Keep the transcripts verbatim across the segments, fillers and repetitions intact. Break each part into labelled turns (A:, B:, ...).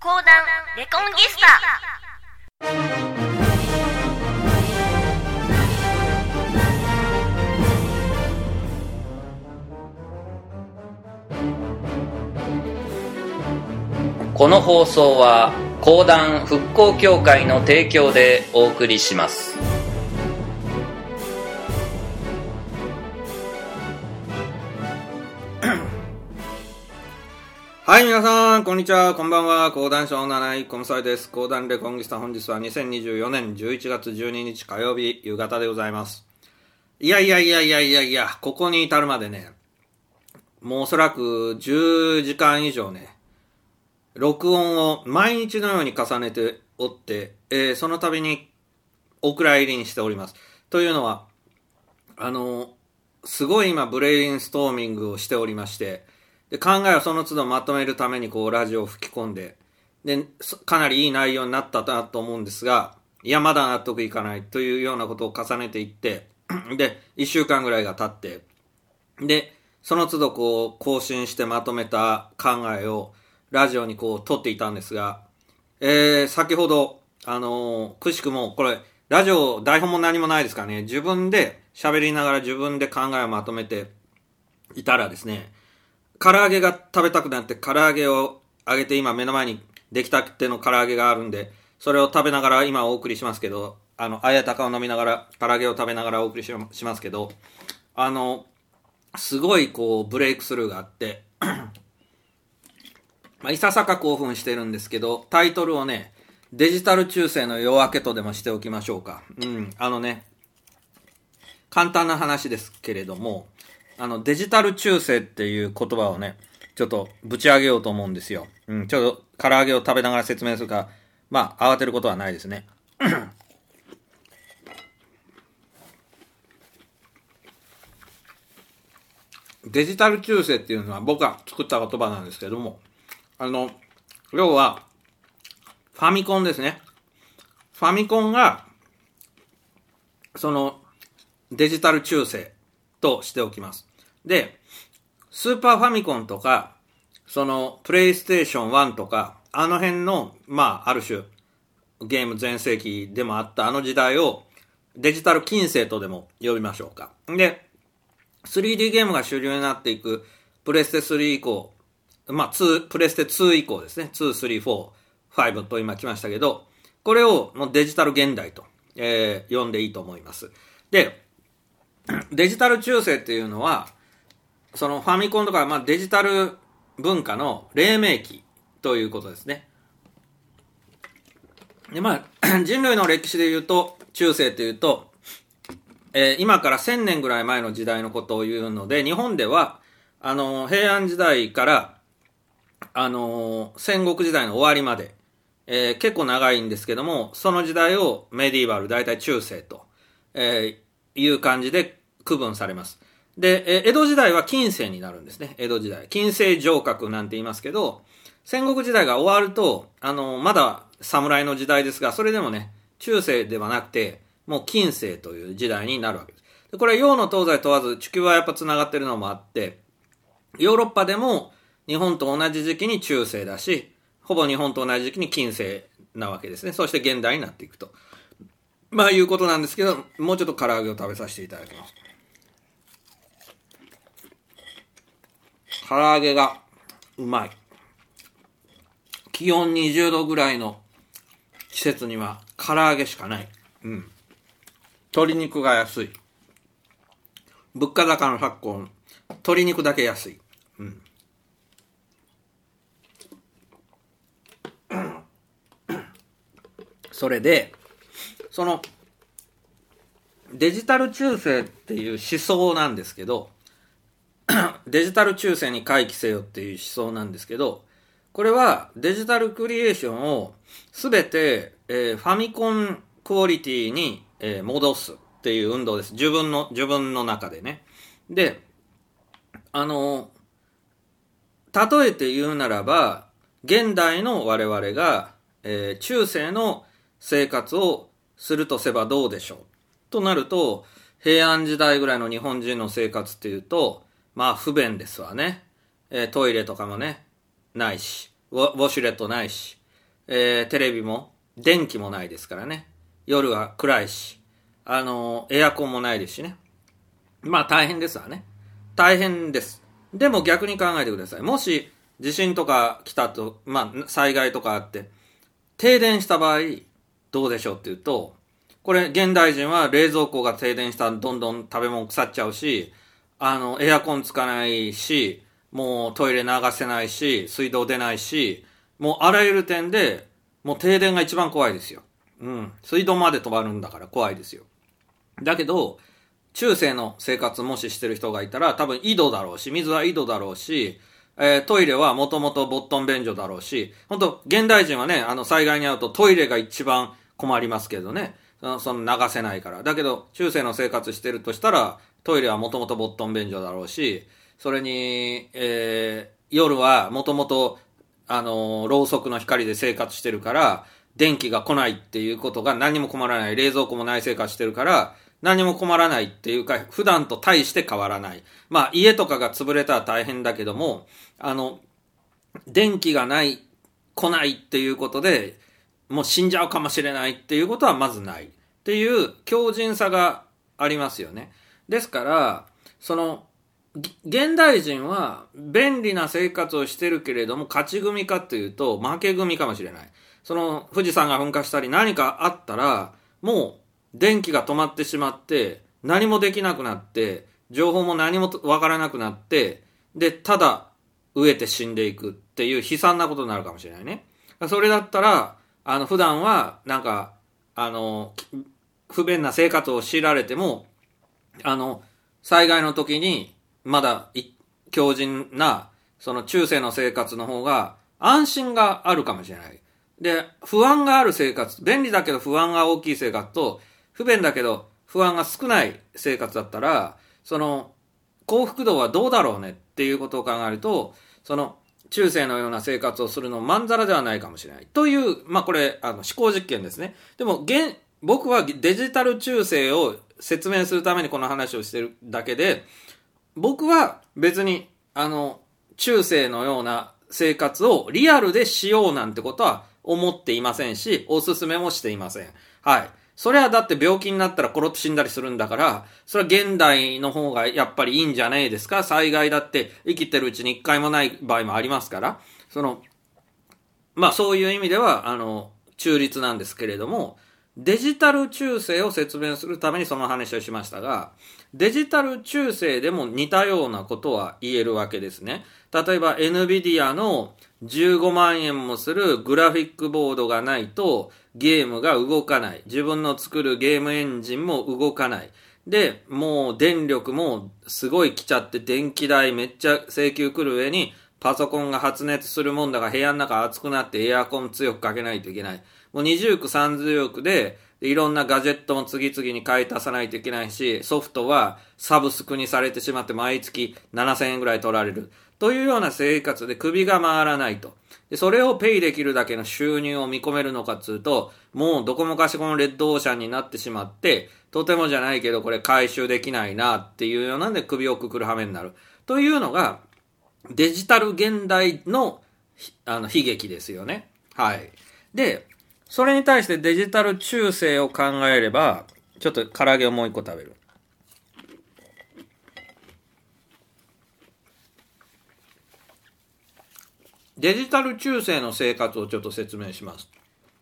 A: 講談レコンギスタ。
B: この放送は講談復興協会の提供でお送りします。
C: はい、皆さんこんにちは、こんばんは。講談師七井コムサイです。講談レコンギスタ、本日はにせんにじゅうよねんじゅういちがつじゅうににち火曜日夕方でございます。いやいやいやいやいやいや、ここに至るまでね、もうおそらくじゅうじかん以上ね、録音を毎日のように重ねておって、えー、その度にお蔵入りにしております。というのは、あの、すごい今ブレインストーミングをしておりまして、で考えをその都度まとめるためにこうラジオを吹き込んで、で、かなりいい内容になったなと思うんですが、いや、まだ納得いかないというようなことを重ねていって、で、いっしゅうかんぐらいが経って、で、その都度こう更新してまとめた考えをラジオにこう撮っていたんですが、えー、先ほど、あのー、くしくも、これ、ラジオ、台本も何もないですからね、自分で喋りながら自分で考えをまとめていたらですね、唐揚げが食べたくなって唐揚げを揚げて、今目の前に出来たての唐揚げがあるんで、それを食べながら今お送りしますけど、あの、あやたかを飲みながら、唐揚げを食べながらお送りしますけど、あの、すごいこうブレイクスルーがあってまあ、いささか興奮してるんですけど、タイトルをね、デジタル中世の夜明けとでもしておきましょうか。うん、あのね、簡単な話ですけれども、あの、デジタル中世っていう言葉をね、ちょっとぶち上げようと思うんですよ。うん、ちょっと唐揚げを食べながら説明するから、まあ、慌てることはないですね。デジタル中世っていうのは僕が作った言葉なんですけども、あの、要は、ファミコンですね。ファミコンが、その、デジタル中世としておきます。で、スーパーファミコンとか、その、プレイステーションワンとか、あの辺の、まあ、ある種、ゲーム全盛期でもあったあの時代を、デジタル近世とでも呼びましょうか。で、スリーディー ゲームが主流になっていく、プレステスリー以降、まあ、2、プレステツー以降ですね。ツー、スリー、フォー、ファイブと今来ましたけど、これをもうデジタル現代と、えー、呼んでいいと思います。で、デジタル中世っていうのは、そのファミコンとか、まあ、デジタル文化の黎明期ということですね。で、まあ、人類の歴史で言うと、中世っていうと、えー、今からせんねんぐらい前の時代のことを言うので、日本では、あの、平安時代から、あのー、戦国時代の終わりまで、えー、結構長いんですけども、その時代をメディバル、大体中世と、えー、いう感じで区分されます。で、えー、江戸時代は近世になるんですね。江戸時代。近世上閣なんて言いますけど、戦国時代が終わると、あのー、まだ侍の時代ですが、それでもね、中世ではなくて、もう近世という時代になるわけです。で、これは洋の東西問わず、地球はやっぱ繋がってるのもあって、ヨーロッパでも、日本と同じ時期に中世だし、ほぼ日本と同じ時期に近世なわけですね。そして現代になっていくと。まあいうことなんですけど、もうちょっと唐揚げを食べさせていただきます。唐揚げがうまい。気温にじゅうどぐらいの季節には唐揚げしかない。うん。鶏肉が安い。物価高の昨今、鶏肉だけ安い。うん。それで、その、デジタル中世っていう思想なんですけど、デジタル中世に回帰せよっていう思想なんですけど、これはデジタルクリエーションをすべて、えー、ファミコンクオリティに、えー、戻すっていう運動です。自分の、自分の中でね。で、あの、例えて言うならば、現代の我々が、えー、中世の生活をするとせばどうでしょうとなると、平安時代ぐらいの日本人の生活っていうと、まあ不便ですわね。えー、トイレとかもね、ないし、ウォ、ウォシュレットないし、 えー、テレビも電気もないですからね。夜は暗いし、あのエアコンもないですしね。まあ大変ですわね。大変です。でも逆に考えてください。もし地震とか来たと、まあ災害とかあって停電した場合どうでしょうっていうと、これ現代人は冷蔵庫が停電したらどんどん食べ物腐っちゃうし、あのエアコンつかないし、もうトイレ流せないし、水道出ないし、もうあらゆる点でもう停電が一番怖いですよ。うん、水道まで止まるんだから怖いですよ。だけど中世の生活もししてる人がいたら多分井戸だろうし、水は井戸だろうし、えー、トイレはもともとボットン便所だろうし、本当現代人はね、あの災害に遭うとトイレが一番困りますけどね、その、その流せないから。だけど中世の生活してるとしたらトイレはもともとボットン便所だろうし、それに、えー、夜はもともとあのろうそくの光で生活してるから電気が来ないっていうことが何も困らない。冷蔵庫もない生活してるから何も困らないっていうか、普段と大して変わらない。まあ家とかが潰れたら大変だけども、あの電気がない来ないっていうことでもう死んじゃうかもしれないっていうことはまずないっていう強靭さがありますよね。ですからその現代人は便利な生活をしてるけれども勝ち組かというと負け組かもしれない。その富士山が噴火したり何かあったらもう電気が止まってしまって何もできなくなって情報も何もわからなくなって、でただ飢えて死んでいくっていう悲惨なことになるかもしれないね。それだったらあの普段はなんかあの不便な生活を強いられても、あの災害の時にまだ強靭なその中世の生活の方が安心があるかもしれない。で不安がある生活、便利だけど不安が大きい生活と不便だけど不安が少ない生活だったら、その幸福度はどうだろうねっていうことを考えると、その中世のような生活をするのまんざらではないかもしれないという、まあこれあの思考実験ですね。でも現僕はデジタル中世を説明するためにこの話をしてるだけで、僕は別にあの中世のような生活をリアルでしようなんてことは思っていませんし、おすすめもしていません。はい。それはだって病気になったらコロッと死んだりするんだから、それは現代の方がやっぱりいいんじゃねえですか。災害だって生きてるうちに一回もない場合もありますから、そのまあそういう意味ではあの中立なんですけれども、デジタル中世を説明するためにその話をしましたが、デジタル中世でも似たようなことは言えるわけですね。例えば エヌビディア のじゅうごまんえんもするグラフィックボードがないとゲームが動かない。自分の作るゲームエンジンも動かない。で、もう電力もすごい来ちゃって電気代めっちゃ請求来る上にパソコンが発熱するもんだから部屋の中暑くなってエアコン強くかけないといけない。もうにじゅうおくさんじゅうおくでいろんなガジェットも次々に買い足さないといけないし、ソフトはサブスクにされてしまって毎月ななせんえんぐらい取られるというような生活で首が回らないと。でそれをペイできるだけの収入を見込めるのかっつうと、もうどこもかしこもレッドオーシャンになってしまって、とてもじゃないけどこれ回収できないなっていうようなんで首をくくる羽目になるというのがデジタル現代のあの悲劇ですよね。はい。でそれに対してデジタル中世を考えれば、ちょっと唐揚げをもう一個食べる。デジタル中世の生活をちょっと説明します。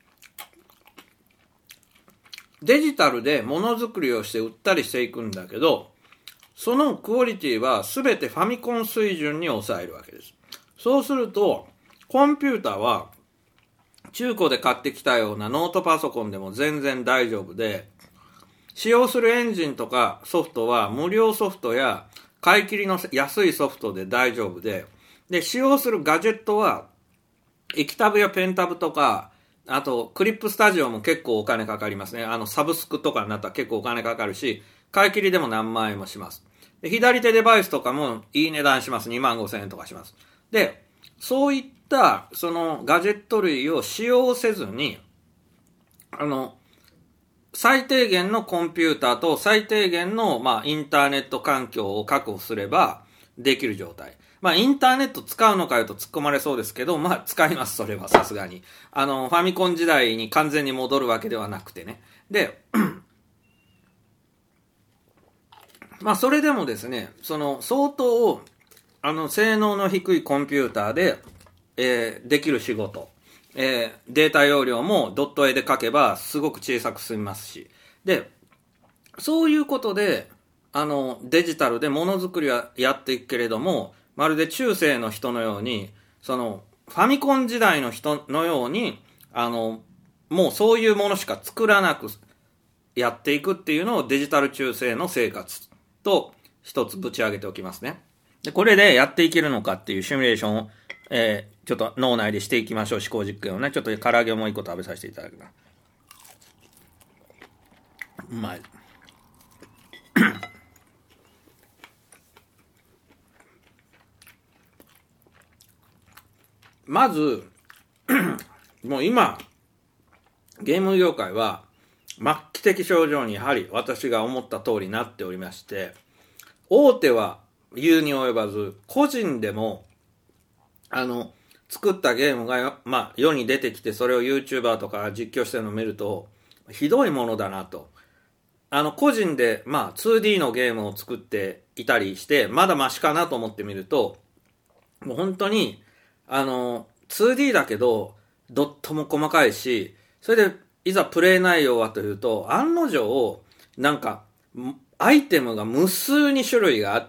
C: デジタルでものづくりをして売ったりしていくんだけど、そのクオリティは全てファミコン水準に抑えるわけです。そうするとコンピューターは中古で買ってきたようなノートパソコンでも全然大丈夫で、使用するエンジンとかソフトは無料ソフトや買い切りの安いソフトで大丈夫で、で使用するガジェットは液タブやペンタブとか、あとクリップスタジオも結構お金かかりますね。あのサブスクとかになったら結構お金かかるし、買い切りでも何万円もします。で左手デバイスとかもいい値段します。にまんごせんえんとかします。でそういったそのガジェット類を使用せずに、あの最低限のコンピューターと最低限のまあインターネット環境を確保すればできる状態。 まあインターネット使うのかよと突っ込まれそうですけど、まあ使います、それはさすがに。あの、ファミコン時代に完全に戻るわけではなくてね。で、まあそれでもですね、その相当、あの、性能の低いコンピューターで、えー、できる仕事。えー、データ容量もドット絵で書けばすごく小さく済みますし。で、そういうことで、あの、デジタルでものづくりはやっていくけれども、まるで中世の人のように、その、ファミコン時代の人のように、あの、もうそういうものしか作らなくやっていくっていうのをデジタル中世の生活と一つぶち上げておきますね。で、これでやっていけるのかっていうシミュレーションを、えー、ちょっと脳内でしていきましょう。思考実験をね。ちょっと唐揚げもう一個食べさせていただきます。うまい。まず、もう今、ゲーム業界は末期的症状にやはり私が思った通りになっておりまして、大手は言うに及ばず、個人でも、あの、作ったゲームが、まあ、世に出てきて、それを YouTuber とか実況してるのを見ると、ひどいものだなと。あの、個人で、まあ、ツーディー のゲームを作っていたりして、まだマシかなと思ってみると、もう本当に、あの、ツーディー だけど、ドットも細かいし、それで、いざプレイ内容はというと、案の定、なんか、アイテムが無数に種類があって、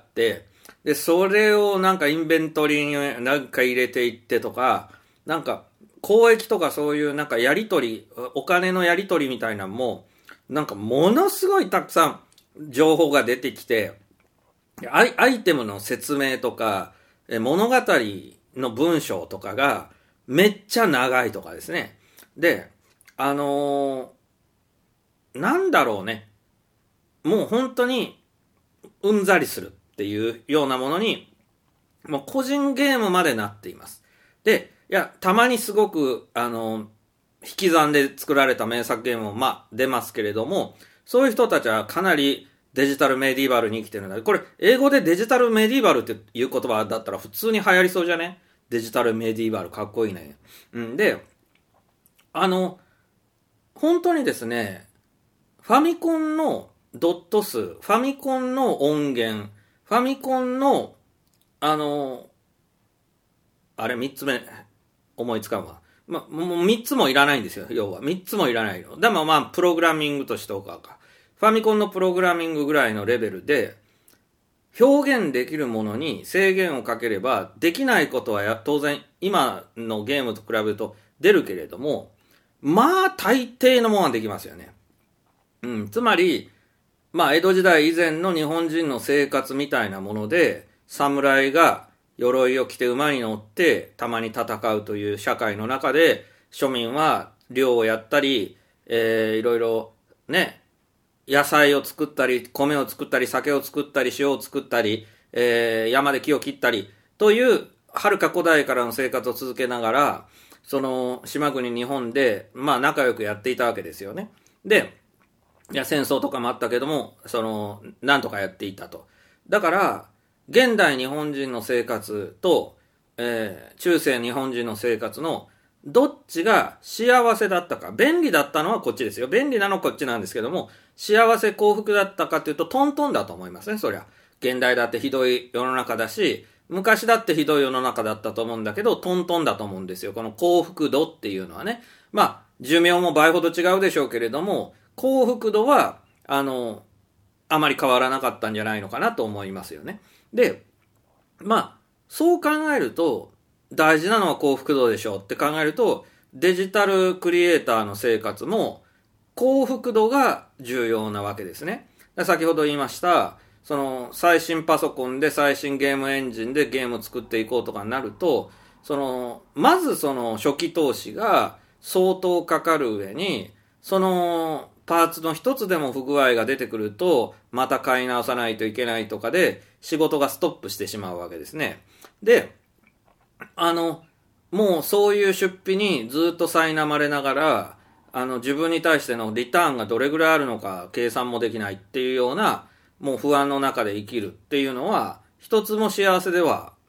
C: で、それをなんかインベントリーになんか入れていってとか、なんか、交易とかそういうなんかやり取り、お金のやり取りみたいなのも、なんかものすごいたくさん情報が出てきて、アイ、アイテムの説明とか、物語の文章とかがめっちゃ長いとかですね。で、あのー、なんだろうね。もう本当にうんざりするっていうようなものに、もう個人ゲームまでなっています。で、いや、たまにすごく、あのー、引き算で作られた名作ゲームもまあ出ますけれども、そういう人たちはかなりデジタルメディバルに生きてるんだ。これ、英語でデジタルメディバルっていう言葉だったら普通に流行りそうじゃね？デジタルメディバル、かっこいいね。うんで、あの、本当にですね、ファミコンのドット数、ファミコンの音源、ファミコンの、あの、あれ、三つ目、思いつかんわ。ま、もう三つもいらないんですよ、要は。三つもいらないの。でもまあ、プログラミングとしておかか。ファミコンのプログラミングぐらいのレベルで、表現できるものに制限をかければ、できないことはや当然、今のゲームと比べると出るけれども、まあ、大抵のものはできますよね。うん、つまり、まあ、江戸時代以前の日本人の生活みたいなもので、侍が鎧を着て馬に乗ってたまに戦うという社会の中で、庶民は漁をやったり、えー、いろいろね、野菜を作ったり、米を作ったり、酒を作ったり、塩を作ったり、えー、山で木を切ったり、という、遥か古代からの生活を続けながら、その、島国日本で、まあ仲良くやっていたわけですよね。で、いや、戦争とかもあったけども、その、なんとかやっていたと。だから、現代日本人の生活と、えー、中世日本人の生活の、どっちが幸せだったか、便利だったのはこっちですよ。便利なのはこっちなんですけども、幸せ幸福だったかというとトントンだと思いますね、そりゃ。現代だってひどい世の中だし、昔だってひどい世の中だったと思うんだけど、トントンだと思うんですよ。この幸福度っていうのはね。まあ、寿命も倍ほど違うでしょうけれども、幸福度は、あの、あまり変わらなかったんじゃないのかなと思いますよね。で、まあ、そう考えると、大事なのは幸福度でしょうって考えると、デジタルクリエイターの生活も幸福度が重要なわけですね。先ほど言いました、その最新パソコンで最新ゲームエンジンでゲームを作っていこうとかになると、その、まずその初期投資が相当かかる上に、そのパーツの一つでも不具合が出てくると、また買い直さないといけないとかで仕事がストップしてしまうわけですね。で、あの、もうそういう出費にずっと苛まれながら、あの、自分に対してのリターンがどれぐらいあるのか計算もできないっていうような、もう不安の中で生きるっていうのは、一つも幸せでは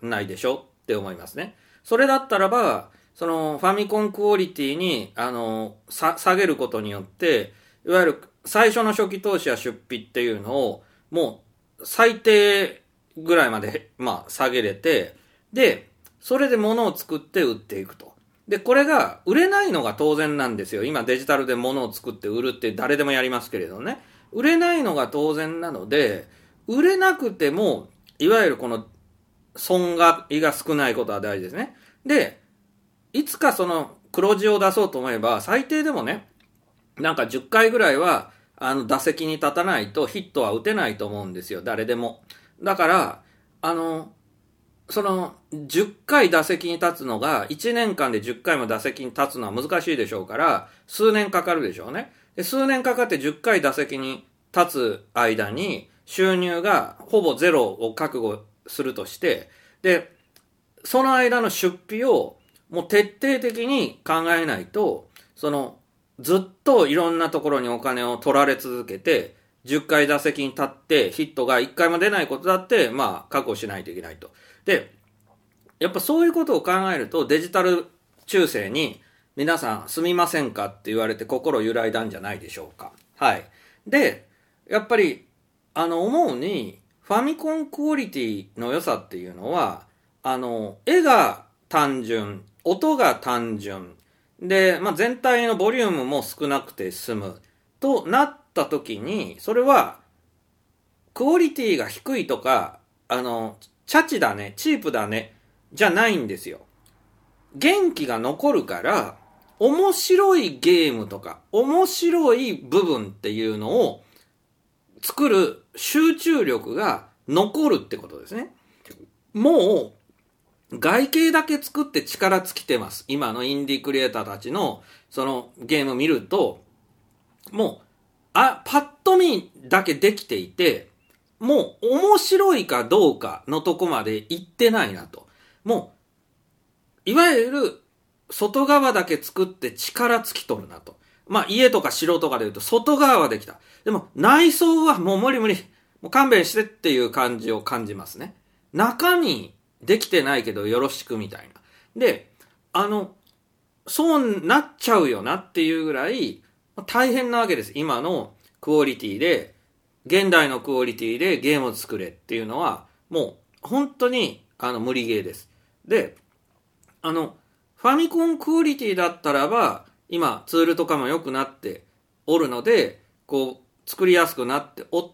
C: ないでしょって思いますね。それだったらば、そのファミコンクオリティに、あの、さ、下げることによって、いわゆる最初の初期投資や出費っていうのを、もう最低ぐらいまで、まあ、下げれて、で、それで物を作って売っていくと。で、これが売れないのが当然なんですよ。今デジタルで物を作って売るって誰でもやりますけれどね。売れないのが当然なので、売れなくても、いわゆるこの損害が少ないことは大事ですね。で、いつかその黒字を出そうと思えば、最低でもね、なんかじゅっかいぐらいは、あの、打席に立たないとヒットは打てないと思うんですよ。誰でも。だから、あの、その、じゅっかい打席に立つのが、いちねんかんでじゅっかいも打席に立つのは難しいでしょうから、数年かかるでしょうね。で数年かかってじゅっかい打席に立つ間に、収入がほぼゼロを覚悟するとして、で、その間の出費をもう徹底的に考えないと、その、ずっといろんなところにお金を取られ続けて、じゅっかい打席に立ってヒットがいっかいも出ないことだって、まあ、確保しないといけないと。で、やっぱそういうことを考えると、デジタル中世に皆さんすみませんかって言われて心揺らいだんじゃないでしょうか。はい。で、やっぱり、あの、思うに、ファミコンクオリティの良さっていうのは、あの、絵が単純、音が単純、で、まあ、全体のボリュームも少なくて済むとなった時に、それは、クオリティが低いとか、あの、チャチだね、チープだね、じゃないんですよ。元気が残るから、面白いゲームとか、面白い部分っていうのを作る集中力が残るってことですね。もう、外形だけ作って力尽きてます。今のインディークリエイターたちの、そのゲーム見ると、もう、あ、パッと見だけできていて、もう面白いかどうかのとこまで行ってないなと。もう、いわゆる外側だけ作って力尽きとるなと。まあ家とか城とかで言うと外側はできた。でも内装はもう無理無理。もう勘弁してっていう感じを感じますね。中身できてないけどよろしくみたいな。で、あの、そうなっちゃうよなっていうぐらい大変なわけです。今のクオリティで、現代のクオリティでゲームを作れっていうのは、もう本当にあの無理ゲーです。で、あの、ファミコンクオリティだったらば、今ツールとかも良くなっておるので、こう作りやすくなっておって、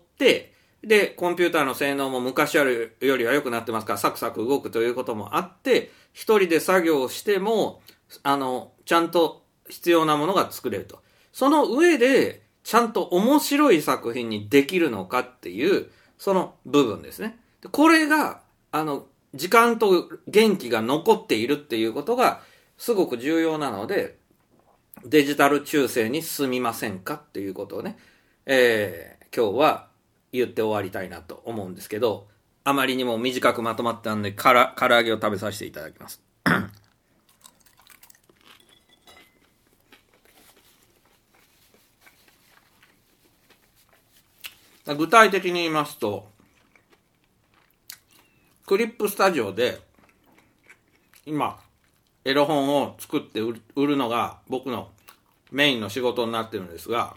C: で、コンピューターの性能も昔あるよりは良くなってますから、サクサク動くということもあって、一人で作業をしても、あの、ちゃんと必要なものが作れると。その上で、ちゃんと面白い作品にできるのかっていう、その部分ですね。これが、あの、時間と元気が残っているっていうことが、すごく重要なので、デジタル中世に進みませんかっていうことをね、えー、今日は言って終わりたいなと思うんですけど、あまりにも短くまとまったんで、から唐揚げを食べさせていただきます。具体的に言いますと、クリップスタジオで今エロ本を作って売るのが僕のメインの仕事になってるんですが、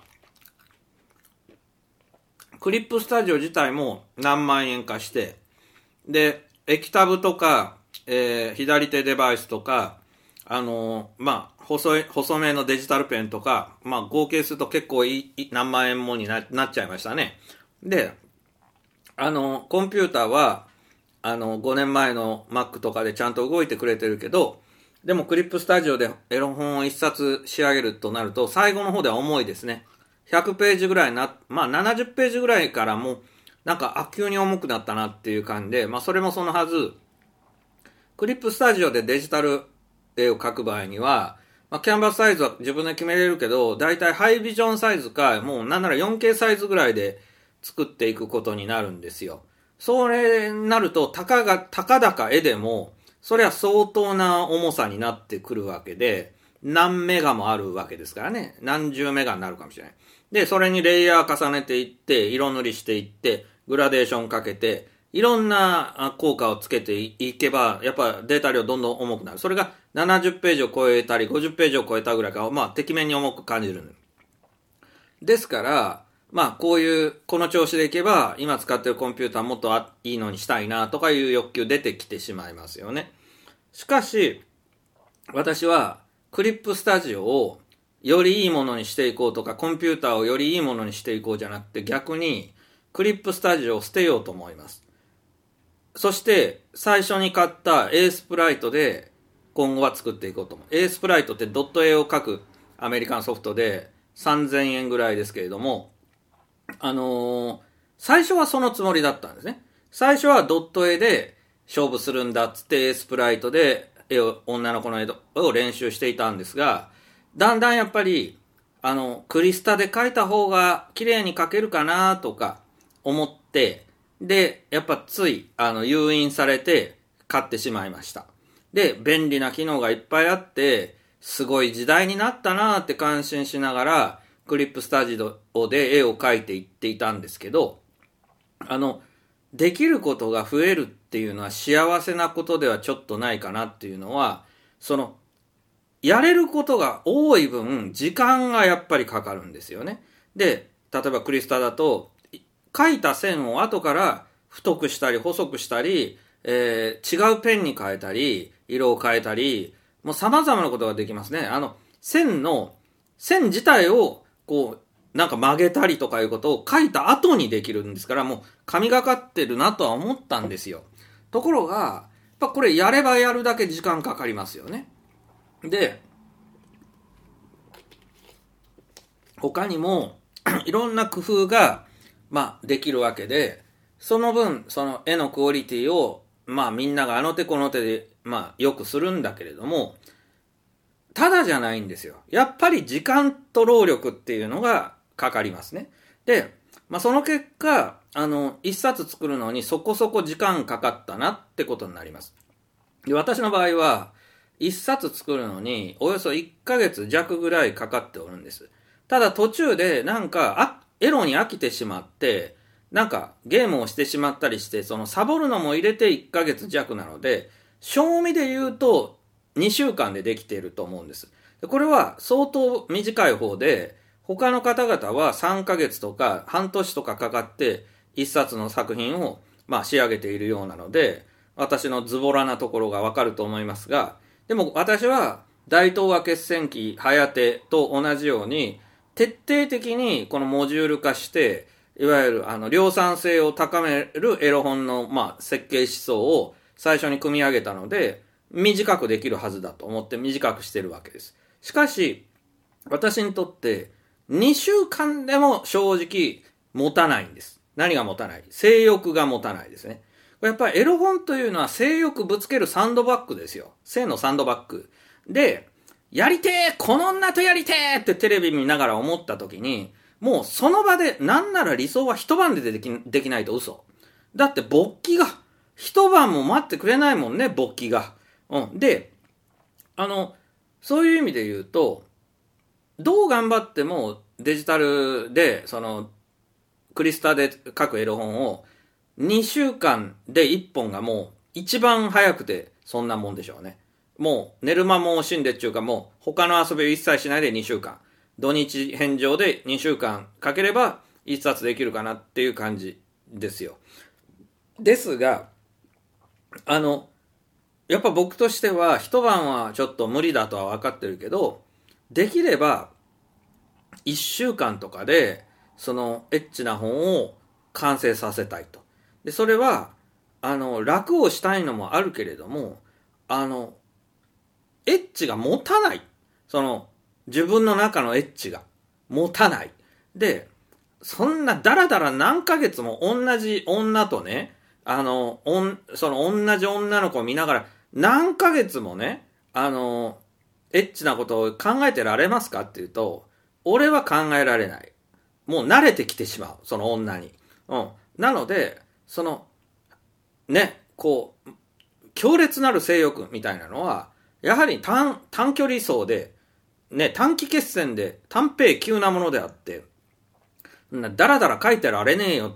C: クリップスタジオ自体も何万円かして、で液タブとか、えー、左手デバイスとか、あのー、まあ細い細めのデジタルペンとか、まあ合計すると結構いい何万円もに な, なっちゃいましたね。で、あのコンピューターはあのごねんまえの Mac とかでちゃんと動いてくれてるけど、でもクリップスタジオでエロ本を一冊仕上げるとなると最後の方では重いですね。ひゃくページぐらいな、まあななじゅっページぐらいからもうなんかあ急に重くなったなっていう感じで、まあそれもそのはず、クリップスタジオでデジタル絵を描く場合には、まあ、キャンバスサイズは自分で決めれるけど、だいたいハイビジョンサイズか、もうなんなら よんケー サイズぐらいで作っていくことになるんですよ。それになると、たかが、たかだか絵でも、それは相当な重さになってくるわけで、何メガもあるわけですからね。何十メガになるかもしれない。で、それにレイヤー重ねていって、色塗りしていって、グラデーションかけて、 いろんな効果をつけていけば、やっぱデータ量どんどん重くなる。それがななじゅっページを超えたり、ごじゅっページを超えたぐらいか、まあ、てきめんに重く感じる。ですから、まあ、こういう、この調子でいけば、今使ってるコンピューターもっといいのにしたいな、とかいう欲求出てきてしまいますよね。しかし、私は、クリップスタジオをよりいいものにしていこうとか、コンピューターをよりいいものにしていこうじゃなくて、逆に、クリップスタジオを捨てようと思います。そして、最初に買ったエースプライトで、今後は作っていこうと思う。エースプライトってドット絵を描くアメリカンソフトで、さんぜんえんぐらいですけれども、あのー、最初はそのつもりだったんですね。最初はドット絵で勝負するんだっつってエースプライトで絵を、女の子の絵を練習していたんですが、だんだんやっぱり、あの、クリスタで描いた方が綺麗に描けるかなとか思って、で、やっぱつい、あの、誘引されて買ってしまいました。で、便利な機能がいっぱいあって、すごい時代になったなって感心しながら、クリップスタジオで絵を描いていっていたんですけど、あの、できることが増えるっていうのは幸せなことではちょっとないかなっていうのは、その、やれることが多い分、時間がやっぱりかかるんですよね。で、例えばクリスタだと、描いた線を後から太くしたり細くしたり、えー、違うペンに変えたり、色を変えたり、もう様々なことができますね。あの、線の、線自体を、こう、なんか曲げたりとかいうことを書いた後にできるんですから、もう神がかってるなとは思ったんですよ。ところが、やっぱこれやればやるだけ時間かかりますよね。で、他にもいろんな工夫が、まあ、できるわけで、その分、その絵のクオリティを、まあみんながあの手この手で、まあよくするんだけれども、ただじゃないんですよ。やっぱり時間と労力っていうのがかかりますね。で、まあその結果、あの、一冊作るのにそこそこ時間かかったなってことになります。で、私の場合は、一冊作るのにおよそいっかげつ弱ぐらいかかっておるんです。ただ途中でなんか、あ、エロに飽きてしまって、なんかゲームをしてしまったりして、そのサボるのも入れていっかげつ弱なので、賞味で言うとにしゅうかんでできていると思うんです。これは相当短い方で、他の方々はさんかげつとか半年とかかかって一冊の作品をまあ仕上げているようなので、私のズボラなところがわかると思いますが、でも私は大東亜決戦記ハヤテと同じように徹底的にこのモジュール化して、いわゆるあの量産性を高めるエロ本のまあ設計思想を最初に組み上げたので、短くできるはずだと思って短くしてるわけです。しかし、私にとってにしゅうかんでも正直持たないんです。何が持たない？性欲が持たないですね。やっぱりエロ本というのは性欲ぶつけるサンドバッグですよ。性のサンドバッグ。で、やりてー、この女とやりてーってテレビ見ながら思った時に、もうその場で、なんなら理想は一晩ででき、できないと嘘。だって勃起が、一晩も待ってくれないもんね、勃起が。うん。で、あの、そういう意味で言うと、どう頑張ってもデジタルで、その、クリスタで書くエロ本を、にしゅうかんでいっぽんがもう一番早くてそんなもんでしょうね。もう寝る間も惜しんでっていうか、もう他の遊びを一切しないでにしゅうかん。土日返上でにしゅうかんかければ一冊できるかなっていう感じですよ。ですが、あの、やっぱ僕としては一晩はちょっと無理だとは分かってるけど、できればいっしゅうかんとかでそのエッチな本を完成させたいと。で、それは、あの、楽をしたいのもあるけれども、あの、エッチが持たない。その、自分の中のエッチが持たない。で、そんなダラダラ何ヶ月も同じ女とね、あの、おん、その同じ女の子を見ながら何ヶ月もね、あの、エッチなことを考えてられますかっていうと、俺は考えられない。もう慣れてきてしまう。その女に。うん。なので、その、ね、こう、強烈なる性欲みたいなのは、やはり短、短距離走で、ね、短期決戦で短兵急なものであって、ダラダラ書いてられねえよって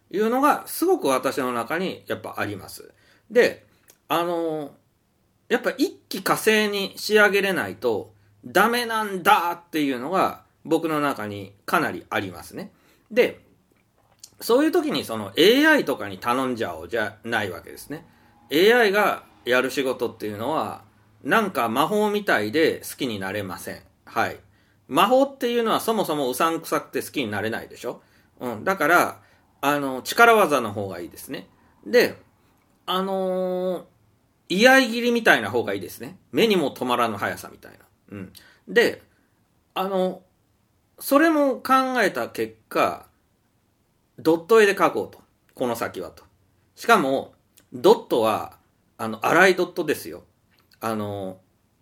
C: いうのがすごく私の中にやっぱあります。で、あのやっぱ一気呵成に仕上げれないとダメなんだっていうのが僕の中にかなりありますね。で、そういう時にその エーアイ とかに頼んじゃおうじゃないわけですね。エーアイ がやる仕事っていうのはなんか魔法みたいで好きになれません。はい。魔法っていうのはそもそもうさんくさくて好きになれないでしょ。うん。だから、あの、力技の方がいいですね。で、あのー、居合切りみたいな方がいいですね。目にも止まらぬ速さみたいな。うん。で、あの、それも考えた結果、ドット絵で描こうと。この先はと。しかも、ドットは、あの、粗いドットですよ。あの、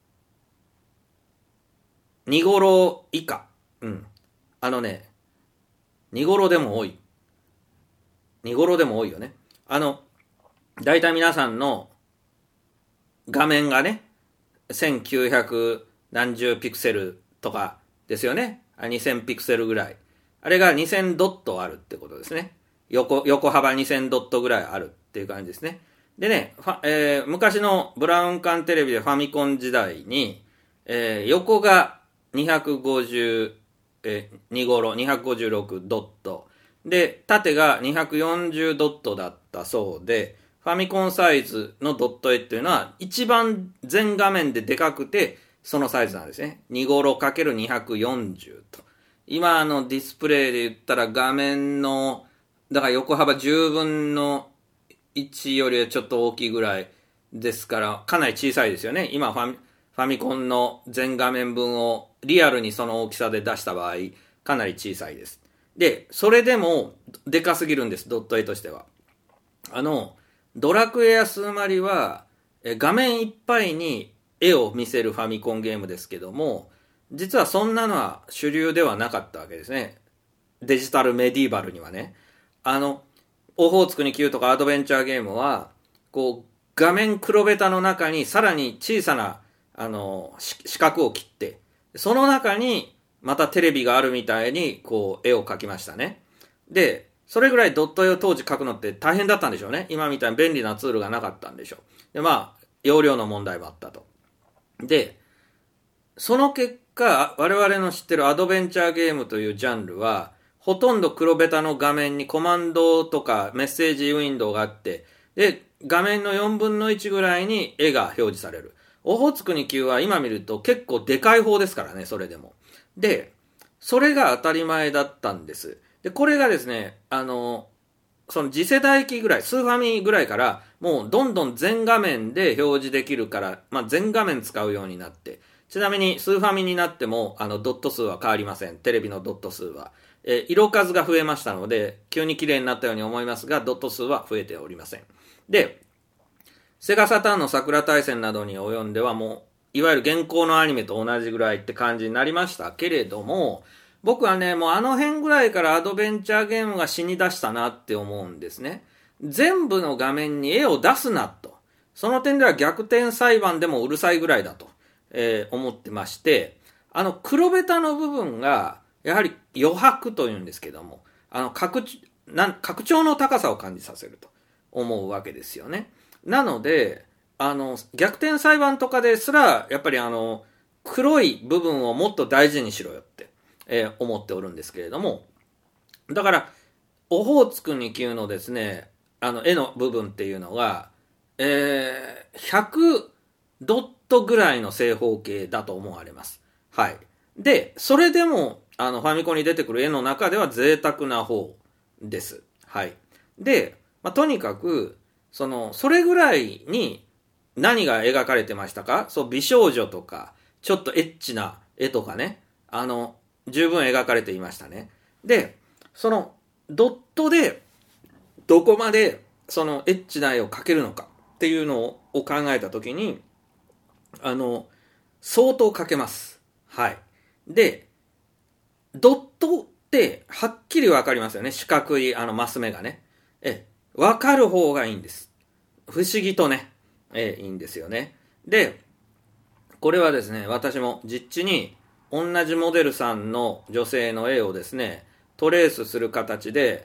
C: にごろ以下。うん。あのね、にごろでも多い。にごろでも多いよね。あの、だいたい皆さんの画面がね、せんきゅうひゃく何十ピクセルとかですよね。にせんピクセルぐらい。あれがにせんドットあるってことですね。横、横幅にせんドットぐらいあるっていう感じですね。でね、えー、昔のブラウン管テレビでファミコン時代に、えー、横がにひゃくごじゅう、えー、にごろ、にひゃくごじゅうろくドット。で、縦がにひゃくよんじゅうドットだったそうで、ファミコンサイズのドット絵っていうのは一番全画面ででかくてそのサイズなんですね。にごろかけるにひゃくよんじゅう と。今あのディスプレイで言ったら画面の、だから横幅じゅうぶんのいちよりはちょっと大きいぐらいですからかなり小さいですよね。今ファミ、ファミコンの全画面分をリアルにその大きさで出した場合かなり小さいです。で、それでもでかすぎるんです、ドット絵としては。あの、ドラクエやスーマリは画面いっぱいに絵を見せるファミコンゲームですけども、実はそんなのは主流ではなかったわけですね。デジタルメディーバルにはね。あの、オホーツクにきゅうとかアドベンチャーゲームは、こう、画面黒ベタの中にさらに小さな、あの、四角を切って、その中にまたテレビがあるみたいに、こう、絵を描きましたね。で、それぐらいドット絵を当時描くのって大変だったんでしょうね。今みたいに便利なツールがなかったんでしょう。で、まあ、容量の問題もあったと。で、その結果、我々の知ってるアドベンチャーゲームというジャンルは、ほとんど黒ベタの画面にコマンドとかメッセージウィンドウがあって、で、画面のよんぶんのいちぐらいに絵が表示される。オホーツクにきゅうは今見ると結構でかい方ですからね、それでも。で、それが当たり前だったんです。で、これがですね、あの、その次世代機ぐらい、スーファミぐらいから、もうどんどん全画面で表示できるから、まあ、全画面使うようになって、ちなみにスーファミになっても、あの、ドット数は変わりません。テレビのドット数は。えー、色数が増えましたので、急に綺麗になったように思いますが、ドット数は増えておりません。で、セガサターンの桜大戦などに及んではもう、いわゆる現行のアニメと同じぐらいって感じになりましたけれども、僕はね、もうあの辺ぐらいからアドベンチャーゲームが死に出したなって思うんですね。全部の画面に絵を出すなと。その点では逆転裁判でもうるさいぐらいだと、えー、思ってまして、あの黒ベタの部分が、やはり余白というんですけども、あの拡なん拡張の高さを感じさせると思うわけですよね。なので、あの逆転裁判とかですら、やっぱりあの黒い部分をもっと大事にしろよって。えー、思っておるんですけれども、だからオホーツクにきゅうのですね、あの絵の部分っていうのが、えー、ひゃくドットぐらいの正方形だと思われます。はい。で、それでもあのファミコンに出てくる絵の中では贅沢な方です。はい。で、まあ、とにかくそのそれぐらいに何が描かれてましたか？そう、美少女とかちょっとエッチな絵とかね、あの十分描かれていましたね。で、そのドットでどこまでそのエッチな絵を描けるのかっていうのを考えたときに、あの相当描けます。はい。で、ドットってはっきりわかりますよね。四角いあのマス目がね。え、わかる方がいいんです。不思議とね、え、いいんですよね。で、これはですね、私も実地に同じモデルさんの女性の絵をですね、トレースする形で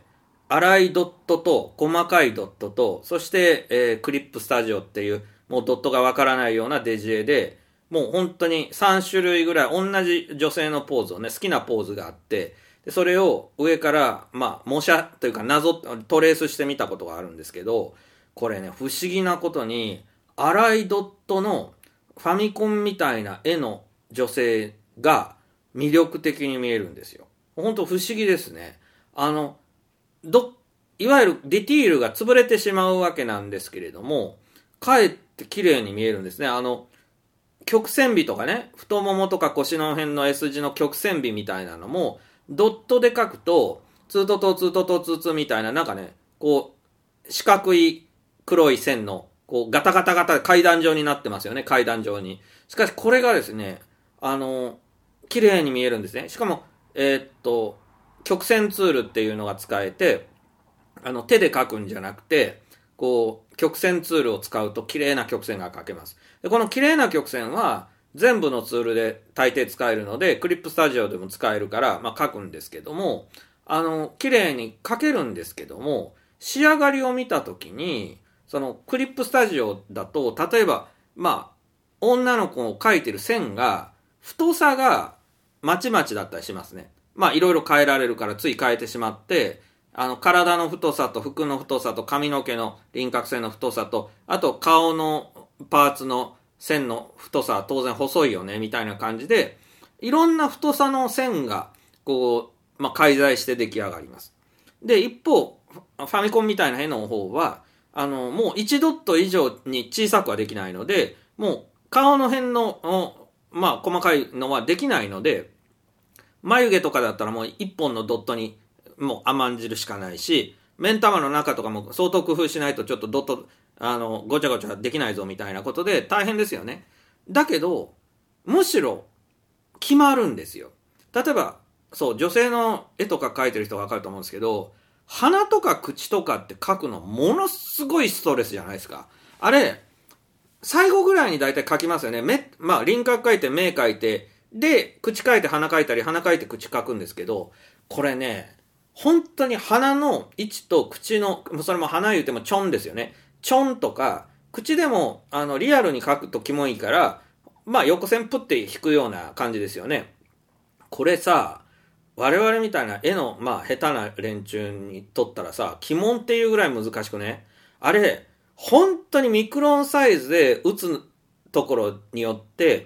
C: 粗いドットと細かいドットと、そして、えー、クリップスタジオっていう、もうドットがわからないようなデジエで、もう本当にさん種類ぐらい同じ女性のポーズをね、好きなポーズがあって、でそれを上から、まあ、模写というか謎、トレースしてみたことがあるんですけど、これね、不思議なことに、粗いドットのファミコンみたいな絵の女性が魅力的に見えるんですよ。本当不思議ですね。あの、ど、いわゆるディティールが潰れてしまうわけなんですけれども、かえって綺麗に見えるんですね。あの、曲線美とかね、太ももとか腰の辺の S 字の曲線美みたいなのも、ドットで書くと、ツートトツートトツーツーみたいな、なんかね、こう、四角い黒い線の、こう、ガタガタガタ階段状になってますよね、階段状に。しかし、これがですね、あの、綺麗に見えるんですね。しかも、えー、っと、曲線ツールっていうのが使えて、あの、手で書くんじゃなくて、こう、曲線ツールを使うと綺麗な曲線が書けます。で、この綺麗な曲線は、全部のツールで大抵使えるので、クリップスタジオでも使えるから、まあ書くんですけども、あの、綺麗に書けるんですけども、仕上がりを見たときに、そのクリップスタジオだと、例えば、まあ、女の子を描いてる線が、太さがまちまちだったりしますね。まあ、いろいろ変えられるからつい変えてしまって、あの、体の太さと服の太さと髪の毛の輪郭線の太さと、あと顔のパーツの線の太さは当然細いよね、みたいな感じで、いろんな太さの線が、こう、まあ、介在して出来上がります。で、一方、ファミコンみたいな絵の方は、あの、もういちドット以上に小さくはできないので、もう顔の辺の、まあ、細かいのはできないので、眉毛とかだったらもう一本のドットにもう甘んじるしかないし、目ん玉の中とかも相当工夫しないとちょっとドット、あの、ごちゃごちゃできないぞみたいなことで大変ですよね。だけど、むしろ決まるんですよ。例えば、そう、女性の絵とか描いてる人がわかると思うんですけど、鼻とか口とかって描くのものすごいストレスじゃないですか。あれ、最後ぐらいに大体描きますよね。目、まあ輪郭描いて目描いて、で、口描いて鼻描いたり、鼻描いて口描くんですけど、これね、本当に鼻の位置と口の、それも鼻言うてもちょんですよね。ちょんとか、口でも、あの、リアルに描くとキモいから、まあ横線プって引くような感じですよね。これさ、我々みたいな絵の、まあ下手な連中にとったらさ、鬼門っていうぐらい難しくね。あれ、本当にミクロンサイズで打つところによって、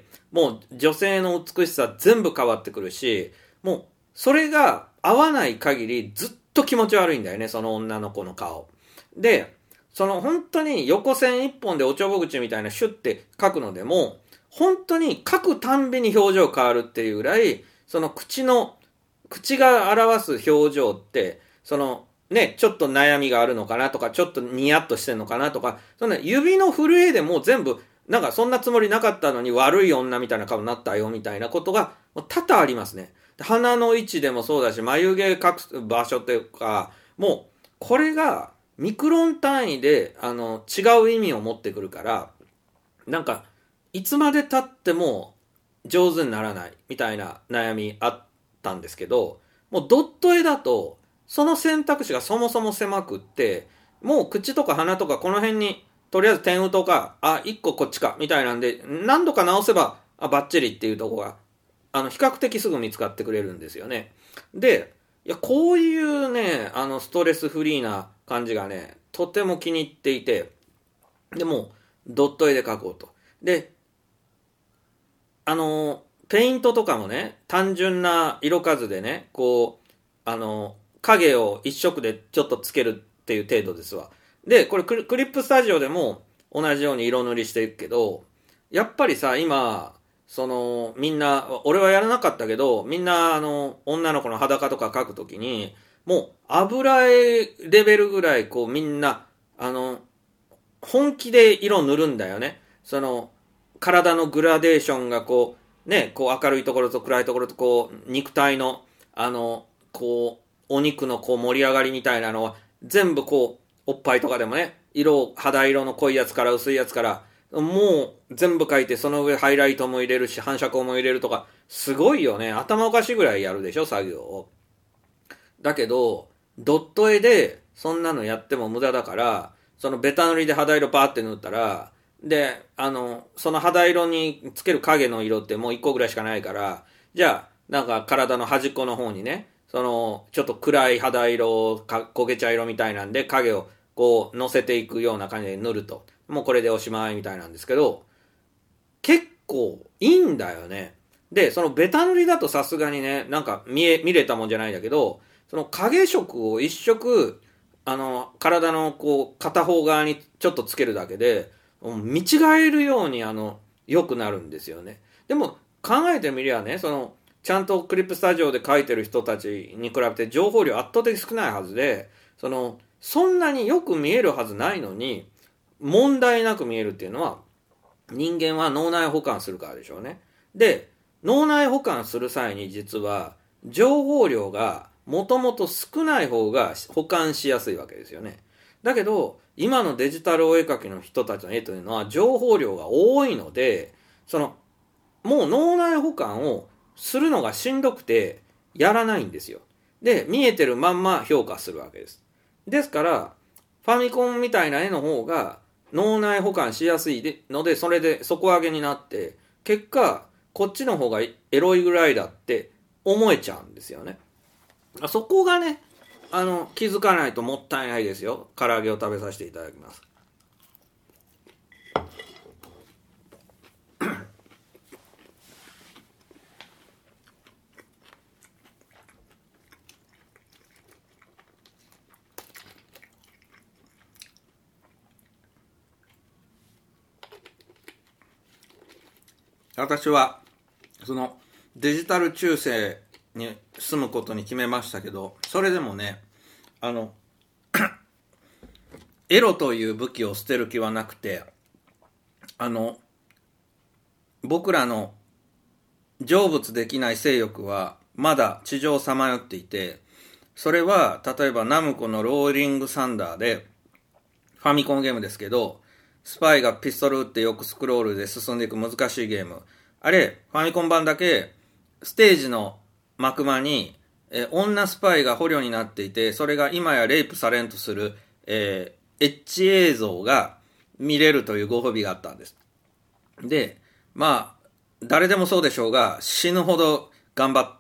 C: もう女性の美しさ全部変わってくるし、もうそれが合わない限りずっと気持ち悪いんだよね、その女の子の顔。で、その本当に横線一本でおちょぼ口みたいなシュッて描くのでも、本当に描くたんびに表情変わるっていうぐらい、その口の、口が表す表情って、そのね、ちょっと悩みがあるのかなとか、ちょっとニヤッとしてんのかなとか、その指の震えでもう全部、なんかそんなつもりなかったのに悪い女みたいな顔になったよみたいなことが多々ありますね。鼻の位置でもそうだし、眉毛隠す場所というか、もうこれがミクロン単位であの違う意味を持ってくるから、なんかいつまで経っても上手にならないみたいな悩みあったんですけど、もうドット絵だとその選択肢がそもそも狭くって、もう口とか鼻とかこの辺にとりあえず点打とか、あ、一個こっちか、みたいなんで、何度か直せば、あ、バッチリっていうとこが、あの、比較的すぐ見つかってくれるんですよね。で、いや、こういうね、あの、ストレスフリーな感じがね、とても気に入っていて、でも、ドット絵で描こうと。で、あの、ペイントとかもね、単純な色数でね、こう、あの、影を一色でちょっとつけるっていう程度ですわ。で、これクリップスタジオでも同じように色塗りしていくけど、やっぱりさ、今、その、みんな、俺はやらなかったけど、みんな、あの、女の子の裸とか描くときに、もう油絵レベルぐらい、こうみんな、あの、本気で色塗るんだよね。その、体のグラデーションがこう、ね、こう明るいところと暗いところと、こう、肉体の、あの、こう、お肉のこう盛り上がりみたいなのは、全部こう、おっぱいとかでもね、色、肌色の濃いやつから薄いやつから、もう全部描いて、その上ハイライトも入れるし、反射光も入れるとか、すごいよね。頭おかしいぐらいやるでしょ、作業を。だけど、 ドット絵でそんなのやっても無駄だから、そのベタ塗りで肌色パーって塗ったら、で、あの、その肌色につける影の色ってもういっこぐらいしかないから、じゃあ、なんか体の端っこの方にね、その、ちょっと暗い肌色、か焦げ茶色みたいなんで影をこう乗せていくような感じで塗ると。もうこれでおしまいみたいなんですけど、結構いいんだよね。で、そのベタ塗りだとさすがにね、なんか見え、見れたもんじゃないんだけど、その影色を一色、あの、体のこう、片方側にちょっとつけるだけで、見違えるようにあの、良くなるんですよね。でも、考えてみりゃね、その、ちゃんとクリップスタジオで描いてる人たちに比べて情報量圧倒的少ないはずで、その、そんなによく見えるはずないのに、問題なく見えるっていうのは、人間は脳内保管するからでしょうね。で、脳内保管する際に実は、情報量がもともと少ない方が保管しやすいわけですよね。だけど、今のデジタルお絵描きの人たちの絵というのは情報量が多いので、その、もう脳内保管をするのがしんどくてやらないんですよ。で、見えてるまんま評価するわけです。ですから、ファミコンみたいな絵の方が脳内保管しやすいので、それで底上げになって、結果、こっちの方がエロいぐらいだって思えちゃうんですよね。そこがね、あの、気づかないともったいないですよ。唐揚げを食べさせていただきます。私はそのデジタル中世に住むことに決めましたけど、それでもね、あのエロという武器を捨てる気はなくて、あの僕らの成仏できない性欲はまだ地上をさまよっていて、それは例えばナムコのローリングサンダーで、ファミコンゲームですけど、スパイがピストル撃って横スクロールで進んでいく難しいゲーム、あれファミコン版だけステージの幕間にえ女スパイが捕虜になっていて、それが今やレイプされんとする、えー、エッチ映像が見れるというご褒美があったんです。で、まあ誰でもそうでしょうが、死ぬほど頑張って、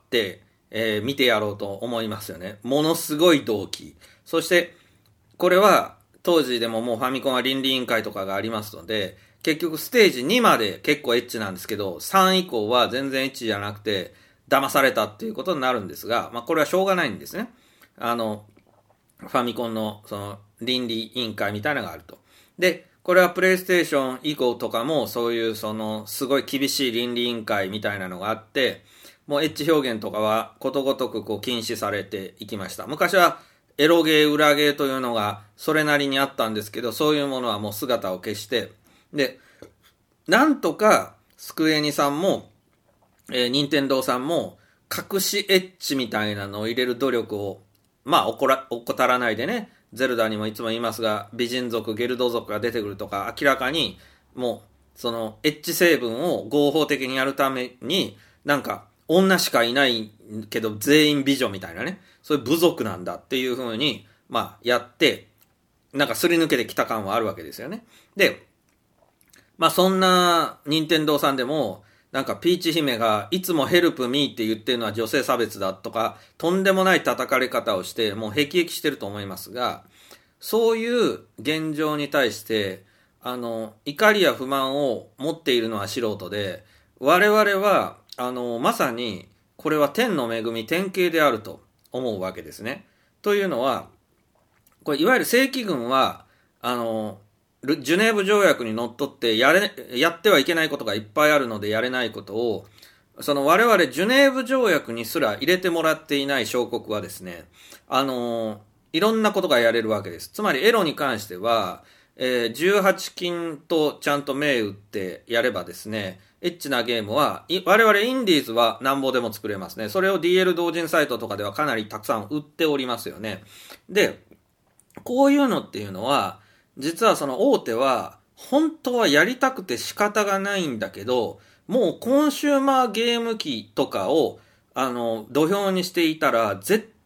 C: えー、見てやろうと思いますよね。ものすごい動機。そしてこれは当時でももうファミコンは倫理委員会とかがありますので、結局ステージにまで結構エッチなんですけど、さん以降は全然エッチじゃなくて騙されたっていうことになるんですが、まあこれはしょうがないんですね。あのファミコンのその倫理委員会みたいなのがあると。で、これはプレイステーション以降とかもそういうそのすごい厳しい倫理委員会みたいなのがあって、もうエッチ表現とかはことごとくこう禁止されていきました。昔はエロゲー、裏ゲーというのがそれなりにあったんですけど、そういうものはもう姿を消して、で、なんとかスクエニさんも、えー、任天堂さんも隠しエッチみたいなのを入れる努力を、まあ怠らないでね、ゼルダにもいつも言いますが、美人族、ゲルド族が出てくるとか、明らかにもうそのエッチ成分を合法的にやるために、なんか女しかいないけど全員美女みたいなね、そういう部族なんだっていう風にまあやって、なんかすり抜けてきた感はあるわけですよね。で、まあそんな任天堂さんでも、なんかピーチ姫がいつもヘルプミーって言ってるのは女性差別だとか、とんでもない叩かれ方をしてもう辟易してると思いますが、そういう現状に対してあの怒りや不満を持っているのは素人で、我々はあのまさにこれは天の恵み、典型であると思うわけですね。というのは、これいわゆる正規軍はあのジュネーブ条約にのっとってやれ、やってはいけないことがいっぱいあるのでやれないことを、その我々ジュネーブ条約にすら入れてもらっていない小国はですね、あのいろんなことがやれるわけです。つまりエロに関しては、えー、じゅうはち禁とちゃんと銘打ってやればですね、エッチなゲームは我々インディーズはなんぼでも作れますね。それを ディーエル 同人サイトとかではかなりたくさん売っておりますよね。で、こういうのっていうのは実はその大手は本当はやりたくて仕方がないんだけど、もうコンシューマーゲーム機とかをあの土俵にしていたら絶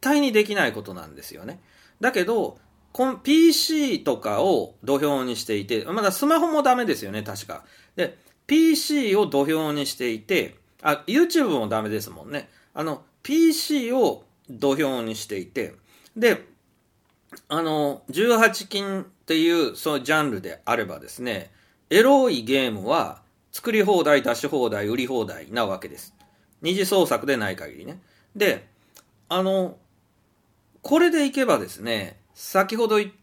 C: 対にできないことなんですよね。だけど、ピーシー とかを土俵にしていて、まだスマホもダメですよね、確か。で、ピーシー を土俵にしていて、あ、YouTube もダメですもんね。あの、ピーシー を土俵にしていて、で、あの、じゅうはち禁っていうそのジャンルであればですね、エロいゲームは作り放題、出し放題、売り放題なわけです。二次創作でない限りね。で、あの、これでいけばですね、先ほど言った、